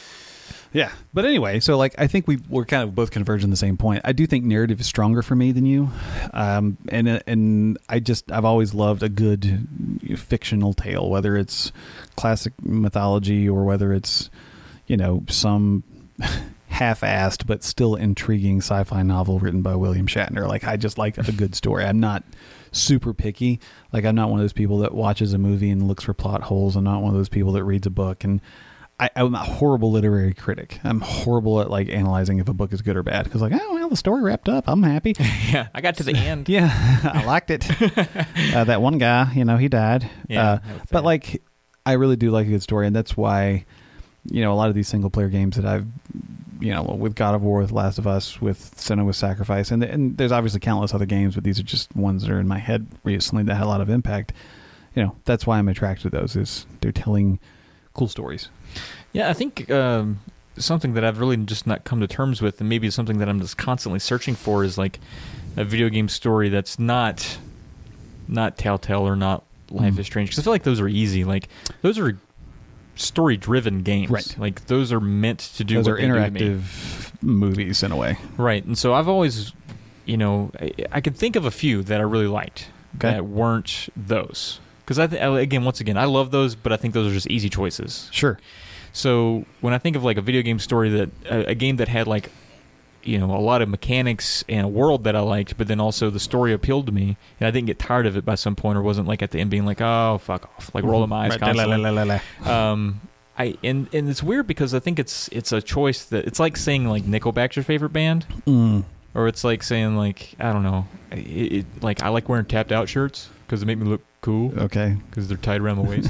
Speaker 3: Yeah. But anyway, so like I think we we're kind of both converging the same point. I do think narrative is stronger for me than you. Um and and I just I've always loved a good fictional tale, whether it's classic mythology or whether it's, you know, some half-assed but still intriguing sci-fi novel written by William Shatner. Like, I just like a good story. I'm not super picky. Like, I'm not one of those people that watches a movie and looks for plot holes. I'm not one of those people that reads a book. And I, I'm a horrible literary critic. I'm horrible at like analyzing if a book is good or bad. Because like, oh well, the story wrapped up. I'm happy.
Speaker 2: Yeah, I got to the end.
Speaker 3: Yeah, I liked it. uh, that one guy, you know, he died.
Speaker 2: Yeah,
Speaker 3: uh,
Speaker 2: that was
Speaker 3: but
Speaker 2: sad.
Speaker 3: like, I really do like a good story, and that's why, you know, a lot of these single player games that I've, you know, with God of War, with Last of Us, with Senua's Sacrifice, and and there's obviously countless other games, but these are just ones that are in my head recently that had a lot of impact. You know, that's why I'm attracted to those. Is they're telling cool stories.
Speaker 2: Yeah, I think um, something that I've really just not come to terms with, and maybe something that I'm just constantly searching for, is like a video game story that's not not Telltale or not Life
Speaker 3: Mm.
Speaker 2: is Strange. Because I feel like those are easy. Like those are story-driven games.
Speaker 3: Right.
Speaker 2: Like those are meant to do
Speaker 3: Those
Speaker 2: what
Speaker 3: are
Speaker 2: they do to me.
Speaker 3: interactive movies in a way.
Speaker 2: Right. And so I've always, you know, I, I can think of a few that I really liked
Speaker 3: Okay.
Speaker 2: that weren't those. Because I th- again, once again, I love those, but I think those are just easy choices.
Speaker 3: Sure.
Speaker 2: So when I think of like a video game story that a, a game that had like, you know, a lot of mechanics and a world that I liked, but then also the story appealed to me, and I didn't get tired of it by some point, or wasn't like at the end being like, oh fuck off, like rolling my eyes
Speaker 3: Right.
Speaker 2: constantly.
Speaker 3: La, la, la, la, la.
Speaker 2: Um, I and and it's weird because I think it's it's a choice that it's like saying like Nickelback's your favorite band,
Speaker 3: Mm.
Speaker 2: or it's like saying like I don't know, it, it, like I like wearing tapped out shirts because they make me look cool
Speaker 3: Okay.
Speaker 2: because they're tied around my waist.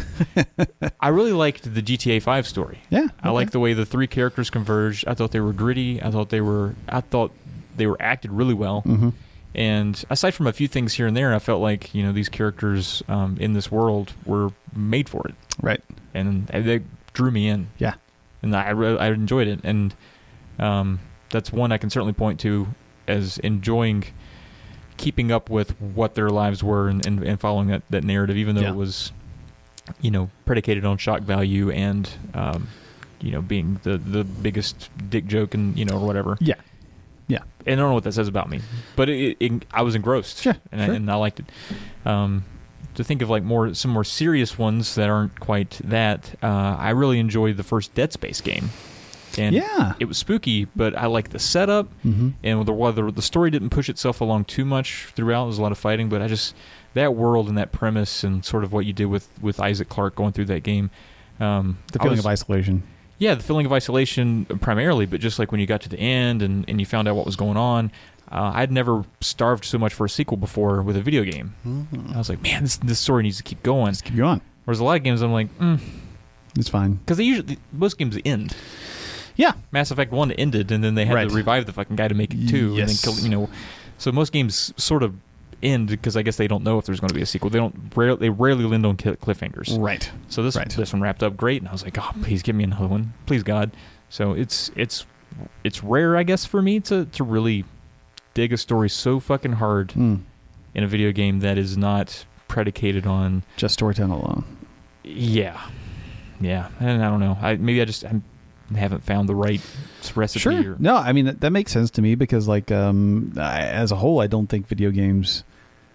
Speaker 2: I really liked the G T A five story.
Speaker 3: Yeah.
Speaker 2: I
Speaker 3: okay.
Speaker 2: like the way the three characters converged. I thought they were gritty. I thought they were. I thought they were acted really well.
Speaker 3: Mm-hmm.
Speaker 2: And aside from a few things here and there, I felt like you know these characters um, in this world were made for it,
Speaker 3: Right.
Speaker 2: and they drew me in.
Speaker 3: Yeah.
Speaker 2: And I re- I enjoyed it, and um, that's one I can certainly point to as enjoying keeping up with what their lives were and, and, and following that, that narrative, even though
Speaker 3: Yeah.
Speaker 2: it was, you know, predicated on shock value and, um, you know, being the, the biggest dick joke and, you know, or whatever.
Speaker 3: Yeah. Yeah.
Speaker 2: And I don't know what that says about me, but it, it, I was engrossed.
Speaker 3: Sure,
Speaker 2: And,
Speaker 3: sure.
Speaker 2: I, and I liked it. Um, to think of like more some more serious ones that aren't quite that, uh, I really enjoyed the first Dead Space game. And
Speaker 3: Yeah.
Speaker 2: it was spooky, but I liked the setup.
Speaker 3: Mm-hmm.
Speaker 2: And the, while the the story didn't push itself along too much throughout, there was a lot of fighting. But I just that world and that premise and sort of what you did with, with Isaac Clarke going through that game, um,
Speaker 3: The
Speaker 2: I
Speaker 3: feeling
Speaker 2: was-
Speaker 3: of isolation.
Speaker 2: yeah, the feeling of isolation primarily. But just like when you got to the end and, and you found out what was going on, uh, I'd never starved so much for a sequel before with a video game.
Speaker 3: Mm-hmm.
Speaker 2: I was like, man, this this story needs to keep going.
Speaker 3: Keep going.
Speaker 2: Whereas a lot of games, I'm like, mm,
Speaker 3: It's fine.
Speaker 2: because they usually most games end.
Speaker 3: Yeah.
Speaker 2: Mass Effect one ended, and then they had
Speaker 3: Right.
Speaker 2: to revive the fucking guy to make it two.
Speaker 3: Yes.
Speaker 2: And then kill, you know, so most games sort of end because I guess they don't know if there's going to be a sequel. They don't. Rare, they rarely end on kill- cliffhangers.
Speaker 3: Right.
Speaker 2: So this
Speaker 3: Right.
Speaker 2: this one wrapped up great, and I was like, oh, please give me another one, please God. So it's it's it's rare, I guess, for me to to really dig a story so fucking hard
Speaker 3: Mm.
Speaker 2: in a video game that is not predicated on
Speaker 3: Just storytelling alone.
Speaker 2: yeah, yeah. And I don't know. I maybe I just I haven't found the right recipe.
Speaker 3: Sure.
Speaker 2: Or,
Speaker 3: No, I mean that, that makes sense to me because, like, um, I, as a whole, I don't think video games.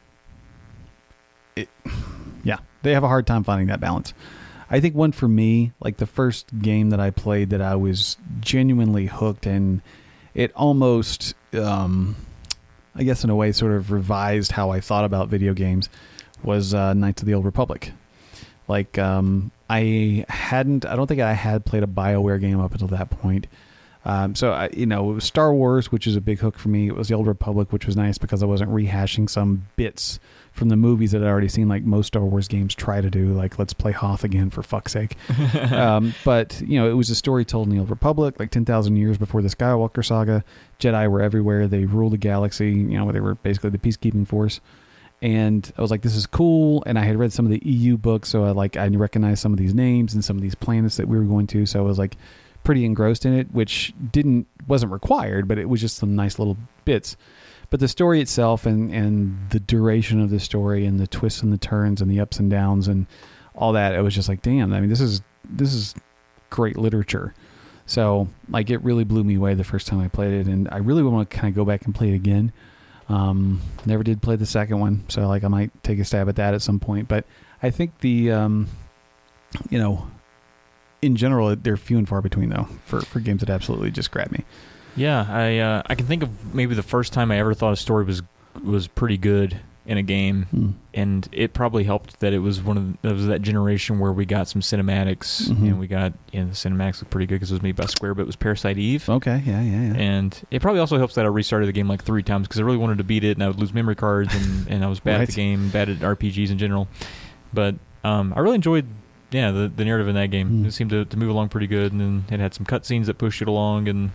Speaker 3: It, yeah, they have a hard time finding that balance. I think one for me, like the first game that I played that I was genuinely hooked and it almost, um, I guess in a way, sort of revised how I thought about video games, was uh, Knights of the Old Republic. Like, um, I hadn't, I don't think I had played a BioWare game up until that point. Um, so, I, you know, it was Star Wars, which is a big hook for me. It was the Old Republic, which was nice because I wasn't rehashing some bits from the movies that I'd already seen, like most Star Wars games try to do. Like, let's play Hoth again, for fuck's sake. um, but, you know, it was a story told in the Old Republic, like ten thousand years before the Skywalker saga. Jedi were everywhere. They ruled the galaxy. You know, they were basically the peacekeeping force. And I was like, this is cool. And I had read some of the E U books, so I like I recognized some of these names and some of these planets that we were going to. So I was like pretty engrossed in it, which didn't wasn't required, but it was just some nice little bits. But the story itself and, and the duration of the story and the twists and the turns and the ups and downs and all that, it was just like, damn, I mean, this is this is great literature. So like it really blew me away the first time I played it, and I really want to kind of go back and play it again. Um, never did play the second one, so like I might take a stab at that at some point. But I think the, um, you know, in general, they're few and far between though for, for games that absolutely just grab me.
Speaker 2: Yeah, I uh, I can think of maybe the first time I ever thought a story was was pretty good in a game,
Speaker 3: Hmm.
Speaker 2: and it probably helped that it was one of the, it was that generation where we got some cinematics,
Speaker 3: Mhm.
Speaker 2: and we got you know, the cinematics looked pretty good because it was made by Square, but it was Parasite Eve.
Speaker 3: Okay, yeah, yeah, yeah.
Speaker 2: And it probably also helps that I restarted the game like three times because I really wanted to beat it, and I would lose memory cards, and, and I was bad at
Speaker 3: Right.
Speaker 2: the game, bad at R P Gs in general. But um, I really enjoyed, yeah, the, the narrative in that game.
Speaker 3: Mm.
Speaker 2: It seemed to, to move along pretty good, and then it had some cutscenes that pushed it along. And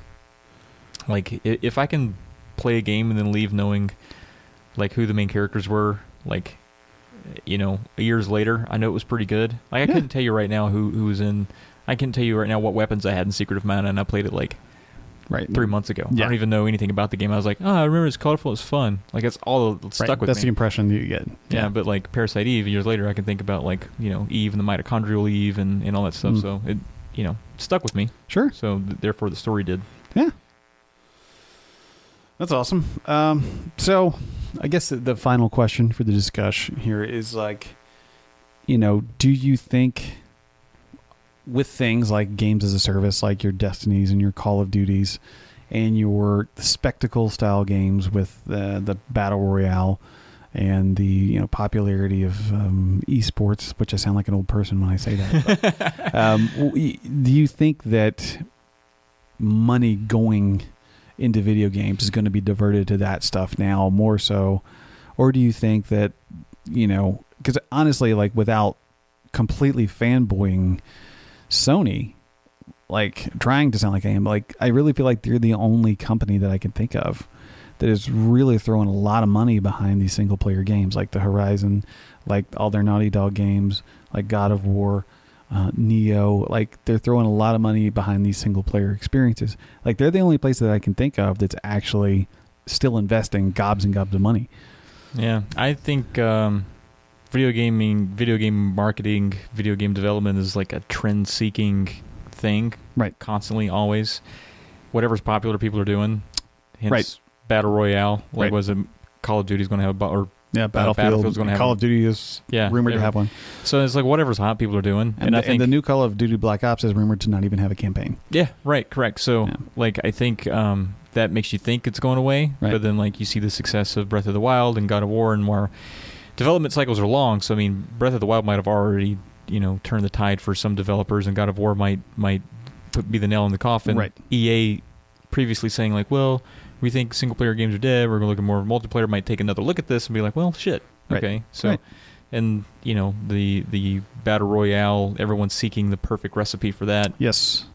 Speaker 2: like, i- if I can play a game and then leave knowing like who the main characters were, like, you know, years later, I know it was pretty good. Like, I
Speaker 3: Yeah.
Speaker 2: couldn't tell you right now who who was in. I can't tell you right now what weapons I had in Secret of Mana, and I played it like
Speaker 3: right.
Speaker 2: three months ago.
Speaker 3: Yeah.
Speaker 2: I don't even know anything about the game. I was like, oh, I remember it's colorful, it's fun. Like, that's all that stuck
Speaker 3: Right.
Speaker 2: with
Speaker 3: That's
Speaker 2: me.
Speaker 3: the impression that you get.
Speaker 2: yeah, but like Parasite Eve, years later, I can think about like, you know, Eve and the mitochondrial Eve and, and all that stuff.
Speaker 3: Mm.
Speaker 2: So it, you know, stuck with me.
Speaker 3: Sure.
Speaker 2: So th- therefore, the story did.
Speaker 3: Yeah. That's awesome. Um, so I guess the, the final question for the discussion here is like, you know, do you think with things like games as a service, like your Destinies and your Call of Duties and your spectacle style games with the, the Battle Royale and the, you know, popularity of um, esports, which I sound like an old person when I say that. But, um, w- do you think that money going into video games is going to be diverted to that stuff now more so, or do you think that, you know, because honestly, like without completely fanboying Sony, like trying to sound like I am, like I really feel like they're the only company that I can think of that is really throwing a lot of money behind these single player games, like the Horizon, like all their Naughty Dog games, like God of War, Uh, Neo. Like they're throwing a lot of money behind these single player experiences. Like they're the only place that I can think of that's actually still investing gobs and gobs of money.
Speaker 2: Yeah, I think um, video gaming, video game marketing, video game development is like a trend-seeking thing.
Speaker 3: Right.
Speaker 2: Constantly, always. Whatever's popular, people are doing. Hence,
Speaker 3: Right.
Speaker 2: Battle Royale. Like,
Speaker 3: Right.
Speaker 2: was it Call of Duty's going to have a bu- or
Speaker 3: Yeah, Battlefield,
Speaker 2: Battlefield's gonna have
Speaker 3: Call
Speaker 2: one.
Speaker 3: of Duty is
Speaker 2: Yeah,
Speaker 3: rumored to
Speaker 2: every-
Speaker 3: have one.
Speaker 2: So it's like whatever's hot, people are doing.
Speaker 3: And,
Speaker 2: And, I
Speaker 3: the,
Speaker 2: think
Speaker 3: and the new Call of Duty Black Ops is rumored to not even have a campaign.
Speaker 2: yeah, right, correct. So
Speaker 3: Yeah.
Speaker 2: like I think um, that makes you think it's going away,
Speaker 3: Right.
Speaker 2: but then like you see the success of Breath of the Wild and God of War, and more development cycles are long. So I mean, Breath of the Wild might have already you know turned the tide for some developers, and God of War might might put, be the nail in the coffin.
Speaker 3: Right.
Speaker 2: E A previously saying like, well, we think single player games are dead. We're going to look at more multiplayer. Might take another look at this and be like, well, shit.
Speaker 3: Right.
Speaker 2: Okay, so.
Speaker 3: Right.
Speaker 2: And you know the the battle royale, everyone's seeking the perfect recipe for that.
Speaker 3: Yes.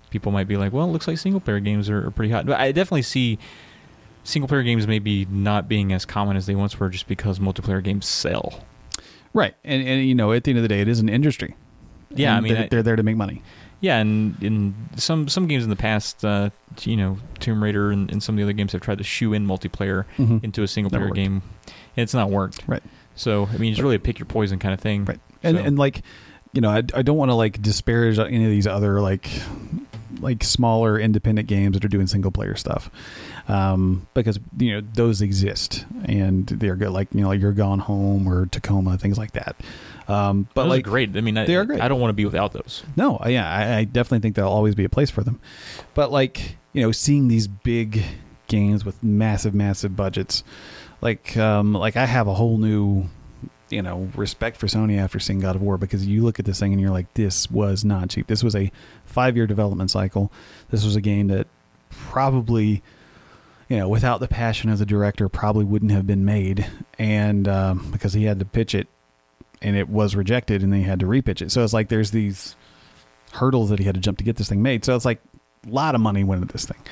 Speaker 2: people might be like, well, it looks like single-player games are, are pretty hot. But I definitely see single-player games maybe not being as common as they once were just because multiplayer games sell.
Speaker 3: Right. And, and you know, at the end of the day, it is an industry.
Speaker 2: Yeah,
Speaker 3: and
Speaker 2: I mean...
Speaker 3: They're,
Speaker 2: I,
Speaker 3: they're there to make money.
Speaker 2: Yeah, and in some some games in the past, uh, you know, Tomb Raider and, and some of the other games have tried to shoe in multiplayer
Speaker 3: mm-hmm.
Speaker 2: into a single-player game, and it's not worked.
Speaker 3: Right.
Speaker 2: So, I mean, it's really a pick your poison kind of thing.
Speaker 3: Right. And,
Speaker 2: so.
Speaker 3: and like, you know, I, I don't want to, like, disparage any of these other, like, like smaller independent games that are doing single-player stuff. Um, because, you know, those exist, and they're good, like, you know, like You're Gone Home or Tacoma, things like that. Um, but
Speaker 2: those
Speaker 3: like,
Speaker 2: are great. I mean,
Speaker 3: they
Speaker 2: I,
Speaker 3: are great.
Speaker 2: I don't want to be without those.
Speaker 3: No, yeah, I, I definitely think there'll always be a place for them. But like, you know, seeing these big games with massive, massive budgets, like, um, like I have a whole new, you know, respect for Sony after seeing God of War, because you look at this thing and you're like, this was not cheap. This was a five-year development cycle. This was a game that probably, you know, without the passion of the director, probably wouldn't have been made, and um, because he had to pitch it. And it was rejected, and they had to repitch it. So it's like there's these hurdles that he had to jump to get this thing made. So it's like a lot of money went into this thing.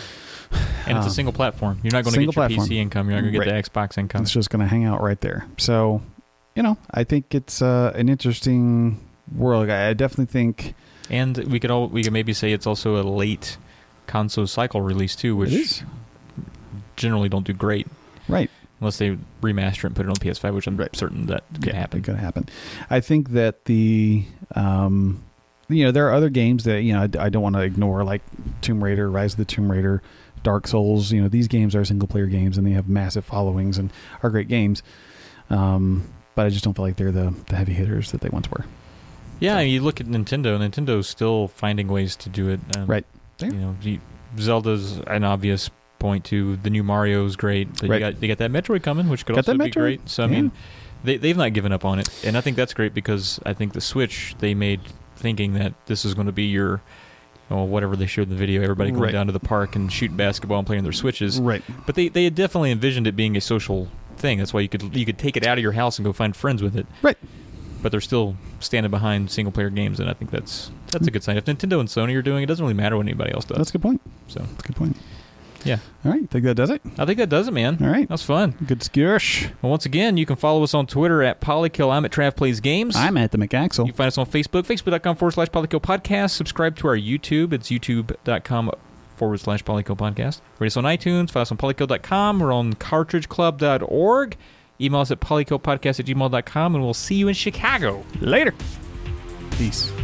Speaker 2: And it's
Speaker 3: um,
Speaker 2: a single platform. You're not going to get your
Speaker 3: platform.
Speaker 2: P C income. You're not going to get
Speaker 3: right.
Speaker 2: the Xbox income.
Speaker 3: It's just going to hang out right there. So, you know, I think it's uh, an interesting world. I definitely think...
Speaker 2: And we could all we could maybe say it's also a late console cycle release, too, which generally don't do great.
Speaker 3: Right.
Speaker 2: Unless they remaster it and put it on P S five, which I'm right. certain that could
Speaker 3: yeah,
Speaker 2: happen.
Speaker 3: It could happen. I think that the, um, you know, there are other games that, you know, I, I don't want to ignore, like Tomb Raider, Rise of the Tomb Raider, Dark Souls. You know, these games are single-player games, and they have massive followings and are great games. Um, but I just don't feel like they're the, the heavy hitters that they once were.
Speaker 2: Yeah, so. You look at Nintendo. Nintendo's still finding ways to do it. Um,
Speaker 3: right.
Speaker 2: You know, Zelda's an obvious point to. The new Mario's great, but
Speaker 3: right.
Speaker 2: you got you got that Metroid coming, which could
Speaker 3: got
Speaker 2: also be
Speaker 3: Metroid.
Speaker 2: great. So I
Speaker 3: yeah.
Speaker 2: mean, they they've not given up on it, and I think that's great, because I think the Switch they made thinking that this is going to be your, well, whatever they showed in the video, everybody going
Speaker 3: right.
Speaker 2: down to the park and shooting basketball and playing their Switches.
Speaker 3: Right.
Speaker 2: But they they had definitely envisioned it being a social thing. That's why you could you could take it out of your house and go find friends with it.
Speaker 3: Right.
Speaker 2: But they're still standing behind single player games, and I think that's that's a good sign. If Nintendo and Sony are doing it, it doesn't really matter what anybody else does.
Speaker 3: That's a good point.
Speaker 2: So
Speaker 3: that's a good point.
Speaker 2: Yeah.
Speaker 3: All right. Think that does it?
Speaker 2: I think that does it, man.
Speaker 3: All right.
Speaker 2: That was fun.
Speaker 3: Good skirsh.
Speaker 2: Well, once again, you can follow us on Twitter at Polykill. I'm at Trav Plays Games.
Speaker 3: I'm at the McAxel.
Speaker 2: You can find us on Facebook, facebook.com forward slash Polykill Podcast. Subscribe to our YouTube. It's youtube.com forward slash Polykill Podcast. Rate us on iTunes. Find us on polykill dot com. We're on cartridge club dot org. Email us at polykillpodcast at gmail dot com, and we'll see you in Chicago.
Speaker 3: Later. Peace.